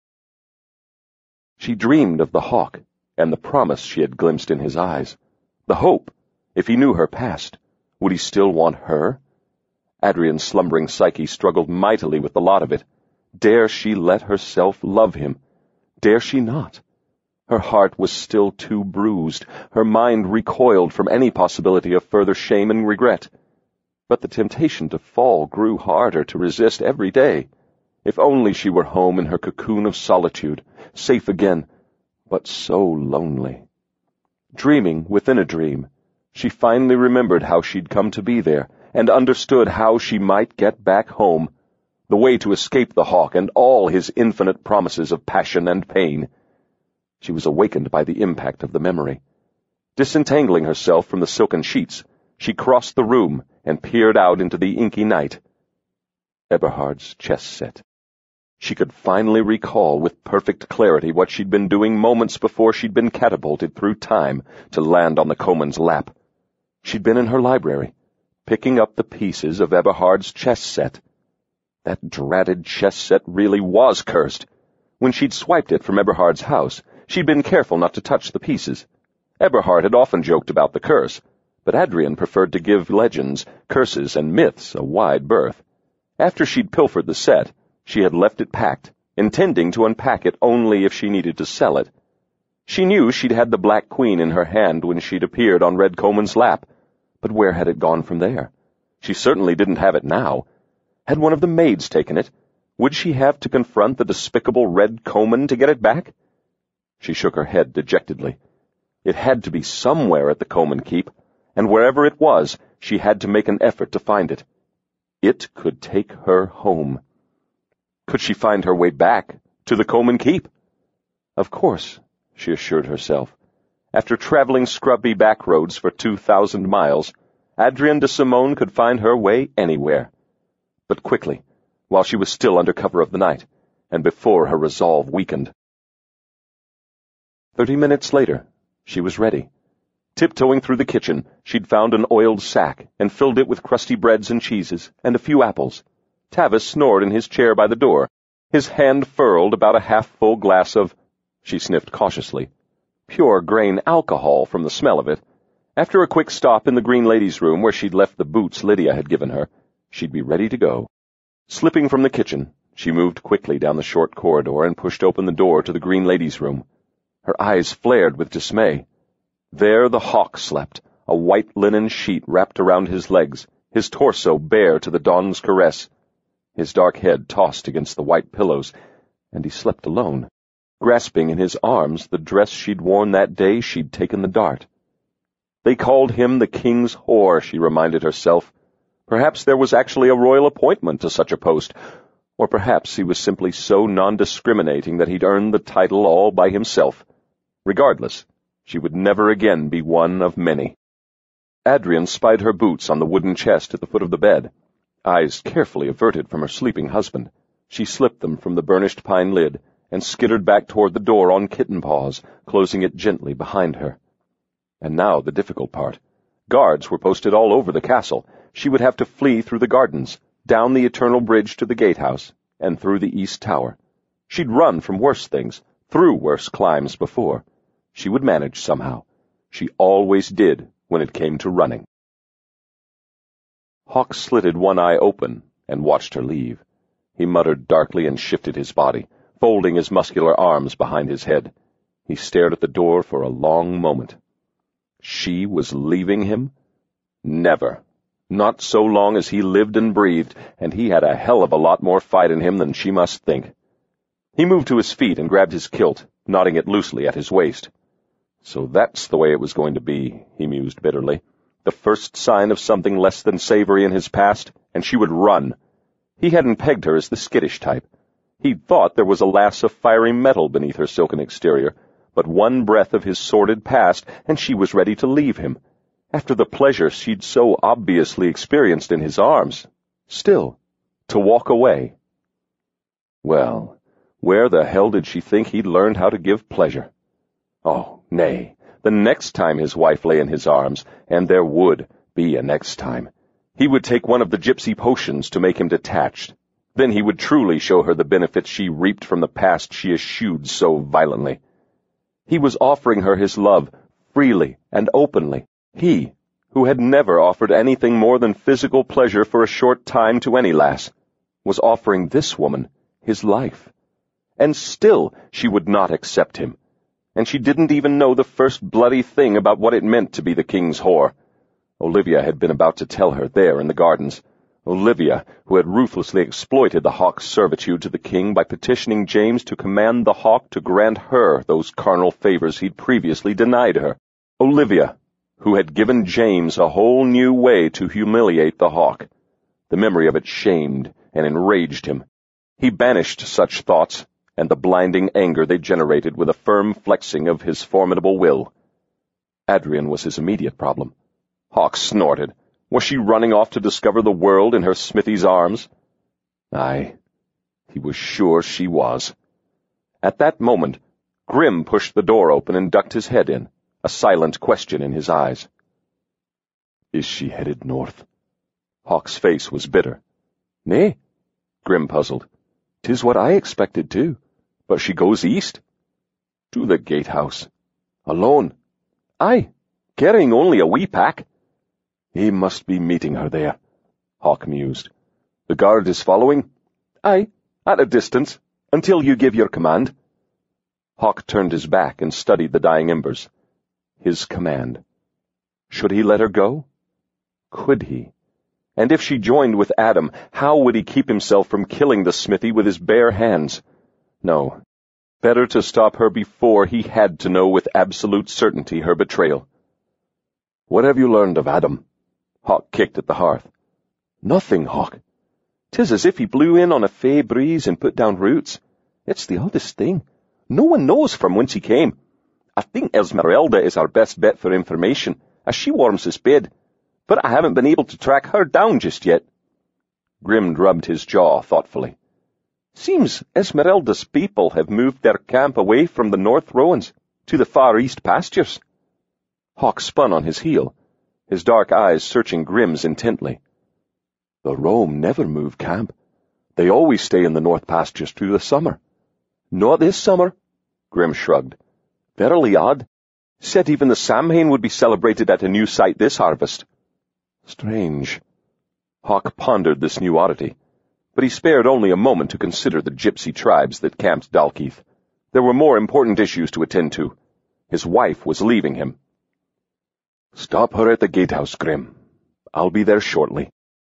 She dreamed of the hawk and the promise she had glimpsed in his eyes. The hope. If he knew her past, would he still want her? Adrienne's slumbering psyche struggled mightily with the lot of it. Dare she let herself love him? Dare she not? Her heart was still too bruised. Her mind recoiled from any possibility of further shame and regret. But the temptation to fall grew harder to resist every day. If only she were home in her cocoon of solitude, safe again, but so lonely. Dreaming within a dream, she finally remembered how she'd come to be there, and understood how she might get back home, the way to escape the hawk and all his infinite promises of passion and pain. She was awakened by the impact of the memory. Disentangling herself from the silken sheets, she crossed the room and peered out into the inky night. Eberhard's chess set. She could finally recall with perfect clarity what she'd been doing moments before she'd been catapulted through time to land on the Coleman's lap. She'd been in her library, picking up the pieces of Eberhard's chess set. That dratted chess set really was cursed. When she'd swiped it from Eberhard's house, she'd been careful not to touch the pieces. Eberhard had often joked about the curse, but Adrienne preferred to give legends, curses, and myths a wide berth. After she'd pilfered the set, she had left it packed, intending to unpack it only if she needed to sell it. She knew she'd had the Black Queen in her hand when she'd appeared on Red Coleman's lap, but where had it gone from there? She certainly didn't have it now. Had one of the maids taken it? Would she have to confront the despicable Red Coleman to get it back? She shook her head dejectedly. It had to be somewhere at the Coleman keep, and wherever it was, she had to make an effort to find it. It could take her home. Could she find her way back to the Coleman keep? Of course, she assured herself. After traveling scrubby back roads for two thousand miles, Adrienne de Simone could find her way anywhere. But quickly, while she was still under cover of the night, and before her resolve weakened. Thirty minutes later, she was ready. Tiptoeing through the kitchen, she'd found an oiled sack and filled it with crusty breads and cheeses and a few apples. Tavis snored in his chair by the door, his hand furled about a half-full glass of, she sniffed cautiously, pure grain alcohol from the smell of it. After a quick stop in the Green Lady's room where she'd left the boots Lydia had given her, she'd be ready to go. Slipping from the kitchen, she moved quickly down the short corridor and pushed open the door to the Green Lady's room. Her eyes flared with dismay. There the hawk slept, a white linen sheet wrapped around his legs, his torso bare to the dawn's caress. His dark head tossed against the white pillows, and he slept alone, grasping in his arms the dress she'd worn that day she'd taken the dart. They called him the king's whore, she reminded herself. Perhaps there was actually a royal appointment to such a post, or perhaps he was simply so non-discriminating that he'd earned the title all by himself. Regardless, she would never again be one of many. Adrienne spied her boots on the wooden chest at the foot of the bed. Eyes carefully averted from her sleeping husband, she slipped them from the burnished pine lid and skittered back toward the door on kitten paws, closing it gently behind her. And now the difficult part. Guards were posted all over the castle. She would have to flee through the gardens, down the Eternal Bridge to the gatehouse, and through the East Tower. She'd run from worse things, through worse climbs before. She would manage somehow. She always did when it came to running. Hawk slitted one eye open and watched her leave. He muttered darkly and shifted his body, folding his muscular arms behind his head. He stared at the door for a long moment. She was leaving him? Never. Not so long as he lived and breathed, and he had a hell of a lot more fight in him than she must think. He moved to his feet and grabbed his kilt, knotting it loosely at his waist. So that's the way it was going to be, he mused bitterly. The first sign of something less than savory in his past, and she would run. He hadn't pegged her as the skittish type. He'd thought there was a lass of fiery metal beneath her silken exterior, but one breath of his sordid past, and she was ready to leave him, after the pleasure she'd so obviously experienced in his arms. Still, to walk away. Well, where the hell did she think he'd learned how to give pleasure? Oh, nay, the next time his wife lay in his arms, and there would be a next time, he would take one of the gypsy potions to make him detached. Then he would truly show her the benefits she reaped from the past she eschewed so violently. He was offering her his love, freely and openly. He, who had never offered anything more than physical pleasure for a short time to any lass, was offering this woman his life. And still she would not accept him. And she didn't even know the first bloody thing about what it meant to be the king's whore. Olivia had been about to tell her there in the gardens. Olivia, who had ruthlessly exploited the Hawk's servitude to the king by petitioning James to command the Hawk to grant her those carnal favors he'd previously denied her. Olivia, who had given James a whole new way to humiliate the Hawk. The memory of it shamed and enraged him. He banished such thoughts and the blinding anger they generated with a firm flexing of his formidable will. Adrian was his immediate problem. Hawk snorted. Was she running off to discover the world in her Smithy's arms? Aye, he was sure she was. At that moment, Grim pushed the door open and ducked his head in, a silent question in his eyes. Is she headed north? Hawk's face was bitter. Nay, Grim puzzled. 'Tis what I expected too, but she goes east. To the gatehouse. Alone. Aye, carrying only a wee pack. He must be meeting her there, Hawk mused. The guard is following? Aye, at a distance, until you give your command. Hawk turned his back and studied the dying embers. His command. Should he let her go? Could he? And if she joined with Adam, how would he keep himself from killing the smithy with his bare hands? No. Better to stop her before he had to know with absolute certainty her betrayal. What have you learned of Adam? Hawk kicked at the hearth. Nothing, Hawk. 'Tis as if he blew in on a fey breeze and put down roots. It's the oddest thing. No one knows from whence he came. I think Esmeralda is our best bet for information, as she warms his bed, but I haven't been able to track her down just yet. Grim rubbed his jaw thoughtfully. Seems Esmeralda's people have moved their camp away from the North Rowans to the Far East pastures. Hawk spun on his heel, his dark eyes searching Grim's intently. The Rome never move camp. They always stay in the north pastures through the summer. Not this summer, Grim shrugged. Verily odd. Said even the Samhain would be celebrated at a new site this harvest. Strange. Hawk pondered this new oddity, but he spared only a moment to consider the gypsy tribes that camped Dalkeith. There were more important issues to attend to. His wife was leaving him. Stop her at the gatehouse, Grim. I'll be there shortly.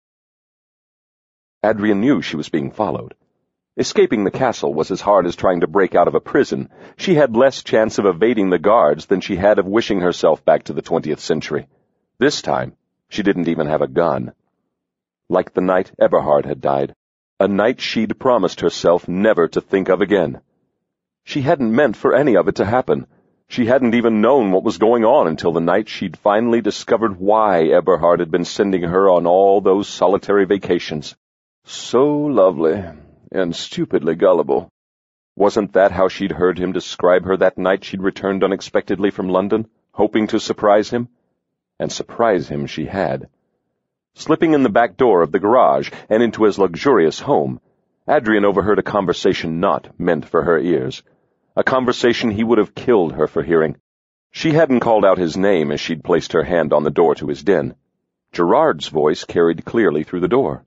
Adrian knew she was being followed. Escaping the castle was as hard as trying to break out of a prison. She had less chance of evading the guards than she had of wishing herself back to the twentieth century. This time, she didn't even have a gun. Like the night Eberhard had died, a night she'd promised herself never to think of again. She hadn't meant for any of it to happen. She hadn't even known what was going on until the night she'd finally discovered why Eberhard had been sending her on all those solitary vacations. So lovely, and stupidly gullible. Wasn't that how she'd heard him describe her that night she'd returned unexpectedly from London, hoping to surprise him, and surprise him she had. Slipping in the back door of the garage and into his luxurious home, Adrian overheard a conversation not meant for her ears, a conversation he would have killed her for hearing. She hadn't called out his name as she'd placed her hand on the door to his den. Gerard's voice carried clearly through the door.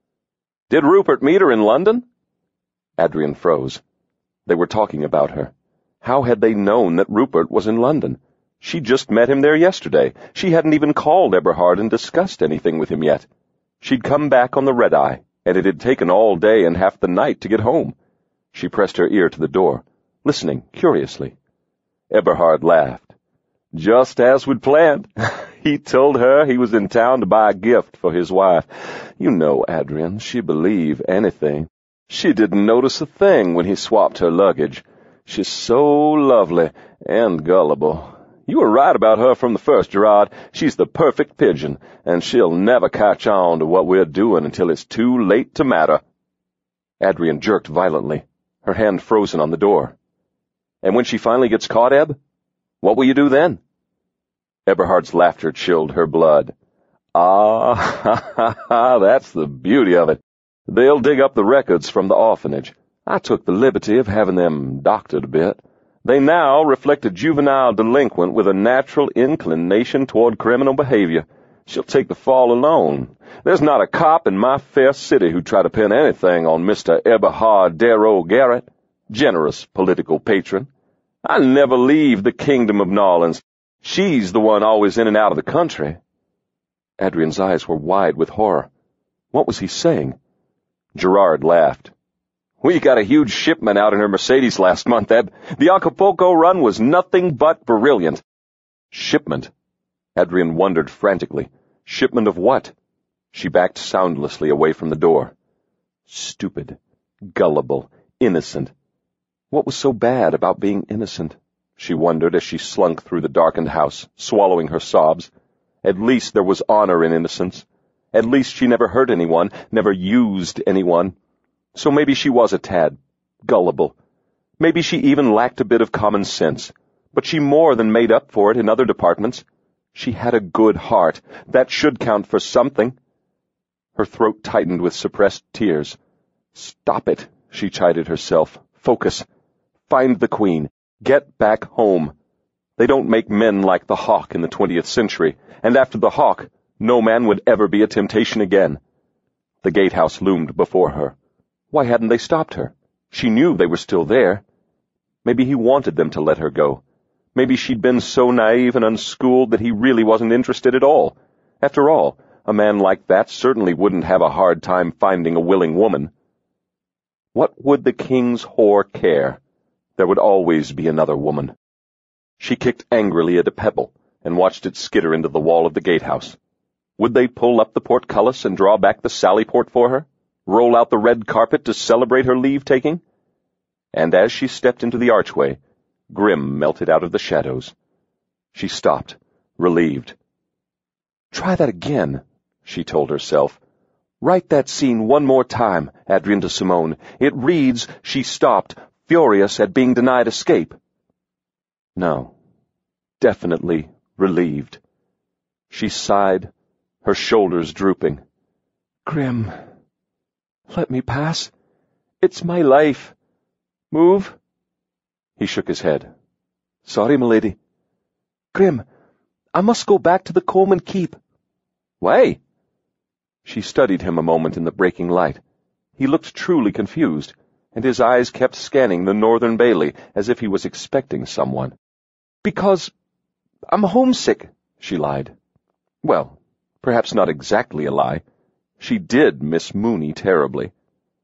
"Did Rupert meet her in London?" Adrian froze. They were talking about her. How had they known that Rupert was in London? She'd just met him there yesterday. She hadn't even called Eberhard and discussed anything with him yet. She'd come back on the red-eye, and it had taken all day and half the night to get home. She pressed her ear to the door, listening curiously. Eberhard laughed. "Just as we'd planned. He told her he was in town to buy a gift for his wife. You know, Adrian, she'd believe anything. She didn't notice a thing when he swapped her luggage. She's so lovely and gullible. You were right about her from the first, Gerard. She's the perfect pigeon, and she'll never catch on to what we're doing until it's too late to matter." Adrian jerked violently, her hand frozen on the door. "And when she finally gets caught, Eb? What will you do then?" Eberhard's laughter chilled her blood. "Ah, ha, ha, ha, that's the beauty of it. They'll dig up the records from the orphanage. I took the liberty of having them doctored a bit. They now reflect a juvenile delinquent with a natural inclination toward criminal behavior. She'll take the fall alone. There's not a cop in my fair city who'd try to pin anything on Mister Eberhard Darrow Garrett, generous political patron. I never leave the kingdom of Nolans. She's the one always in and out of the country." Adrian's eyes were wide with horror. What was he saying? Gerard laughed. "We got a huge shipment out in her Mercedes last month, Eb. The Acapulco run was nothing but brilliant." Shipment? Adrian wondered frantically. Shipment of what? She backed soundlessly away from the door. Stupid, gullible, innocent. What was so bad about being innocent? She wondered as she slunk through the darkened house, swallowing her sobs. At least there was honor in innocence. At least she never hurt anyone, never used anyone. So maybe she was a tad gullible. Maybe she even lacked a bit of common sense, but she more than made up for it in other departments. She had a good heart. That should count for something. Her throat tightened with suppressed tears. "Stop it," she chided herself. "Focus. Find the Queen. Get back home. They don't make men like the Hawk in the twentieth century, and after the Hawk, no man would ever be a temptation again." The gatehouse loomed before her. Why hadn't they stopped her? She knew they were still there. Maybe he wanted them to let her go. Maybe she'd been so naive and unschooled that he really wasn't interested at all. After all, a man like that certainly wouldn't have a hard time finding a willing woman. What would the king's whore care? There would always be another woman. She kicked angrily at a pebble and watched it skitter into the wall of the gatehouse. Would they pull up the portcullis and draw back the sally-port for her? Roll out the red carpet to celebrate her leave-taking? And as she stepped into the archway, Grim melted out of the shadows. She stopped, relieved. "Try that again," she told herself. "Write that scene one more time, Adrian de Simone. It reads, she stopped, furious at being denied escape." No, definitely relieved. She sighed, her shoulders drooping. "Grim, let me pass. It's my life. Move." He shook his head. "Sorry, m'lady." "Grim, I must go back to the Coleman Keep." "Why?" She studied him a moment in the breaking light. He looked truly confused, and his eyes kept scanning the northern Bailey as if he was expecting someone. "Because I'm homesick," she lied. Well, perhaps not exactly a lie. She did miss Mooney terribly.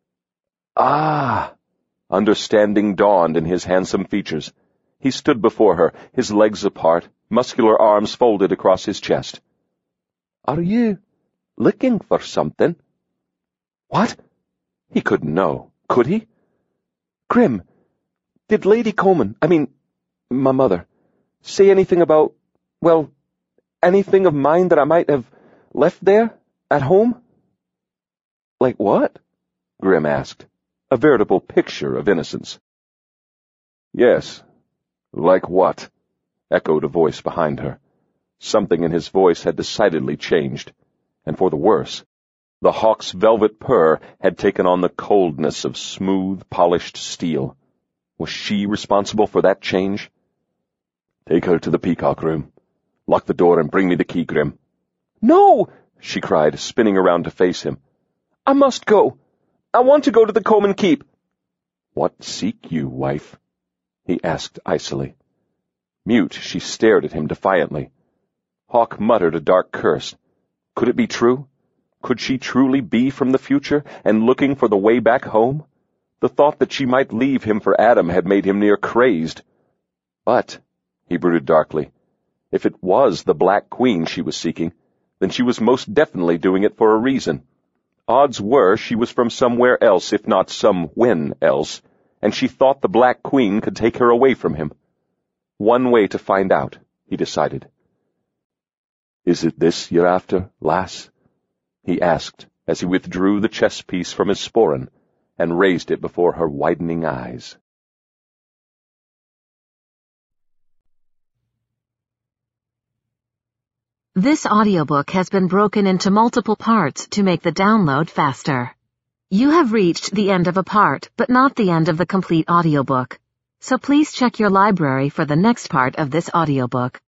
Ah! Understanding dawned in his handsome features. He stood before her, his legs apart, muscular arms folded across his chest. "Are you looking for something?" What? He couldn't know. Could he? "Grim, did Lady Coleman, I mean, my mother, say anything about, well, anything of mine that I might have left there, at home?" "Like what?" Grim asked, a veritable picture of innocence. "Yes, like what?" echoed a voice behind her. Something in his voice had decidedly changed, and for the worse. The hawk's velvet purr had taken on the coldness of smooth, polished steel. Was she responsible for that change? "Take her to the peacock room. Lock the door and bring me the key, Grim." "No!" she cried, spinning around to face him. "I must go. I want to go to the Coman Keep." "What seek you, wife?" he asked icily. Mute, she stared at him defiantly. Hawk muttered a dark curse. Could it be true? Could she truly be from the future, and looking for the way back home? The thought that she might leave him for Adam had made him near crazed. But, he brooded darkly, if it was the Black Queen she was seeking, then she was most definitely doing it for a reason. Odds were she was from somewhere else, if not somewhen else, and she thought the Black Queen could take her away from him. One way to find out, he decided. "Is it this you're after, lass?" he asked, as he withdrew the chess piece from his sporran and raised it before her widening eyes. This audiobook has been broken into multiple parts to make the download faster. You have reached the end of a part, but not the end of the complete audiobook. So please check your library for the next part of this audiobook.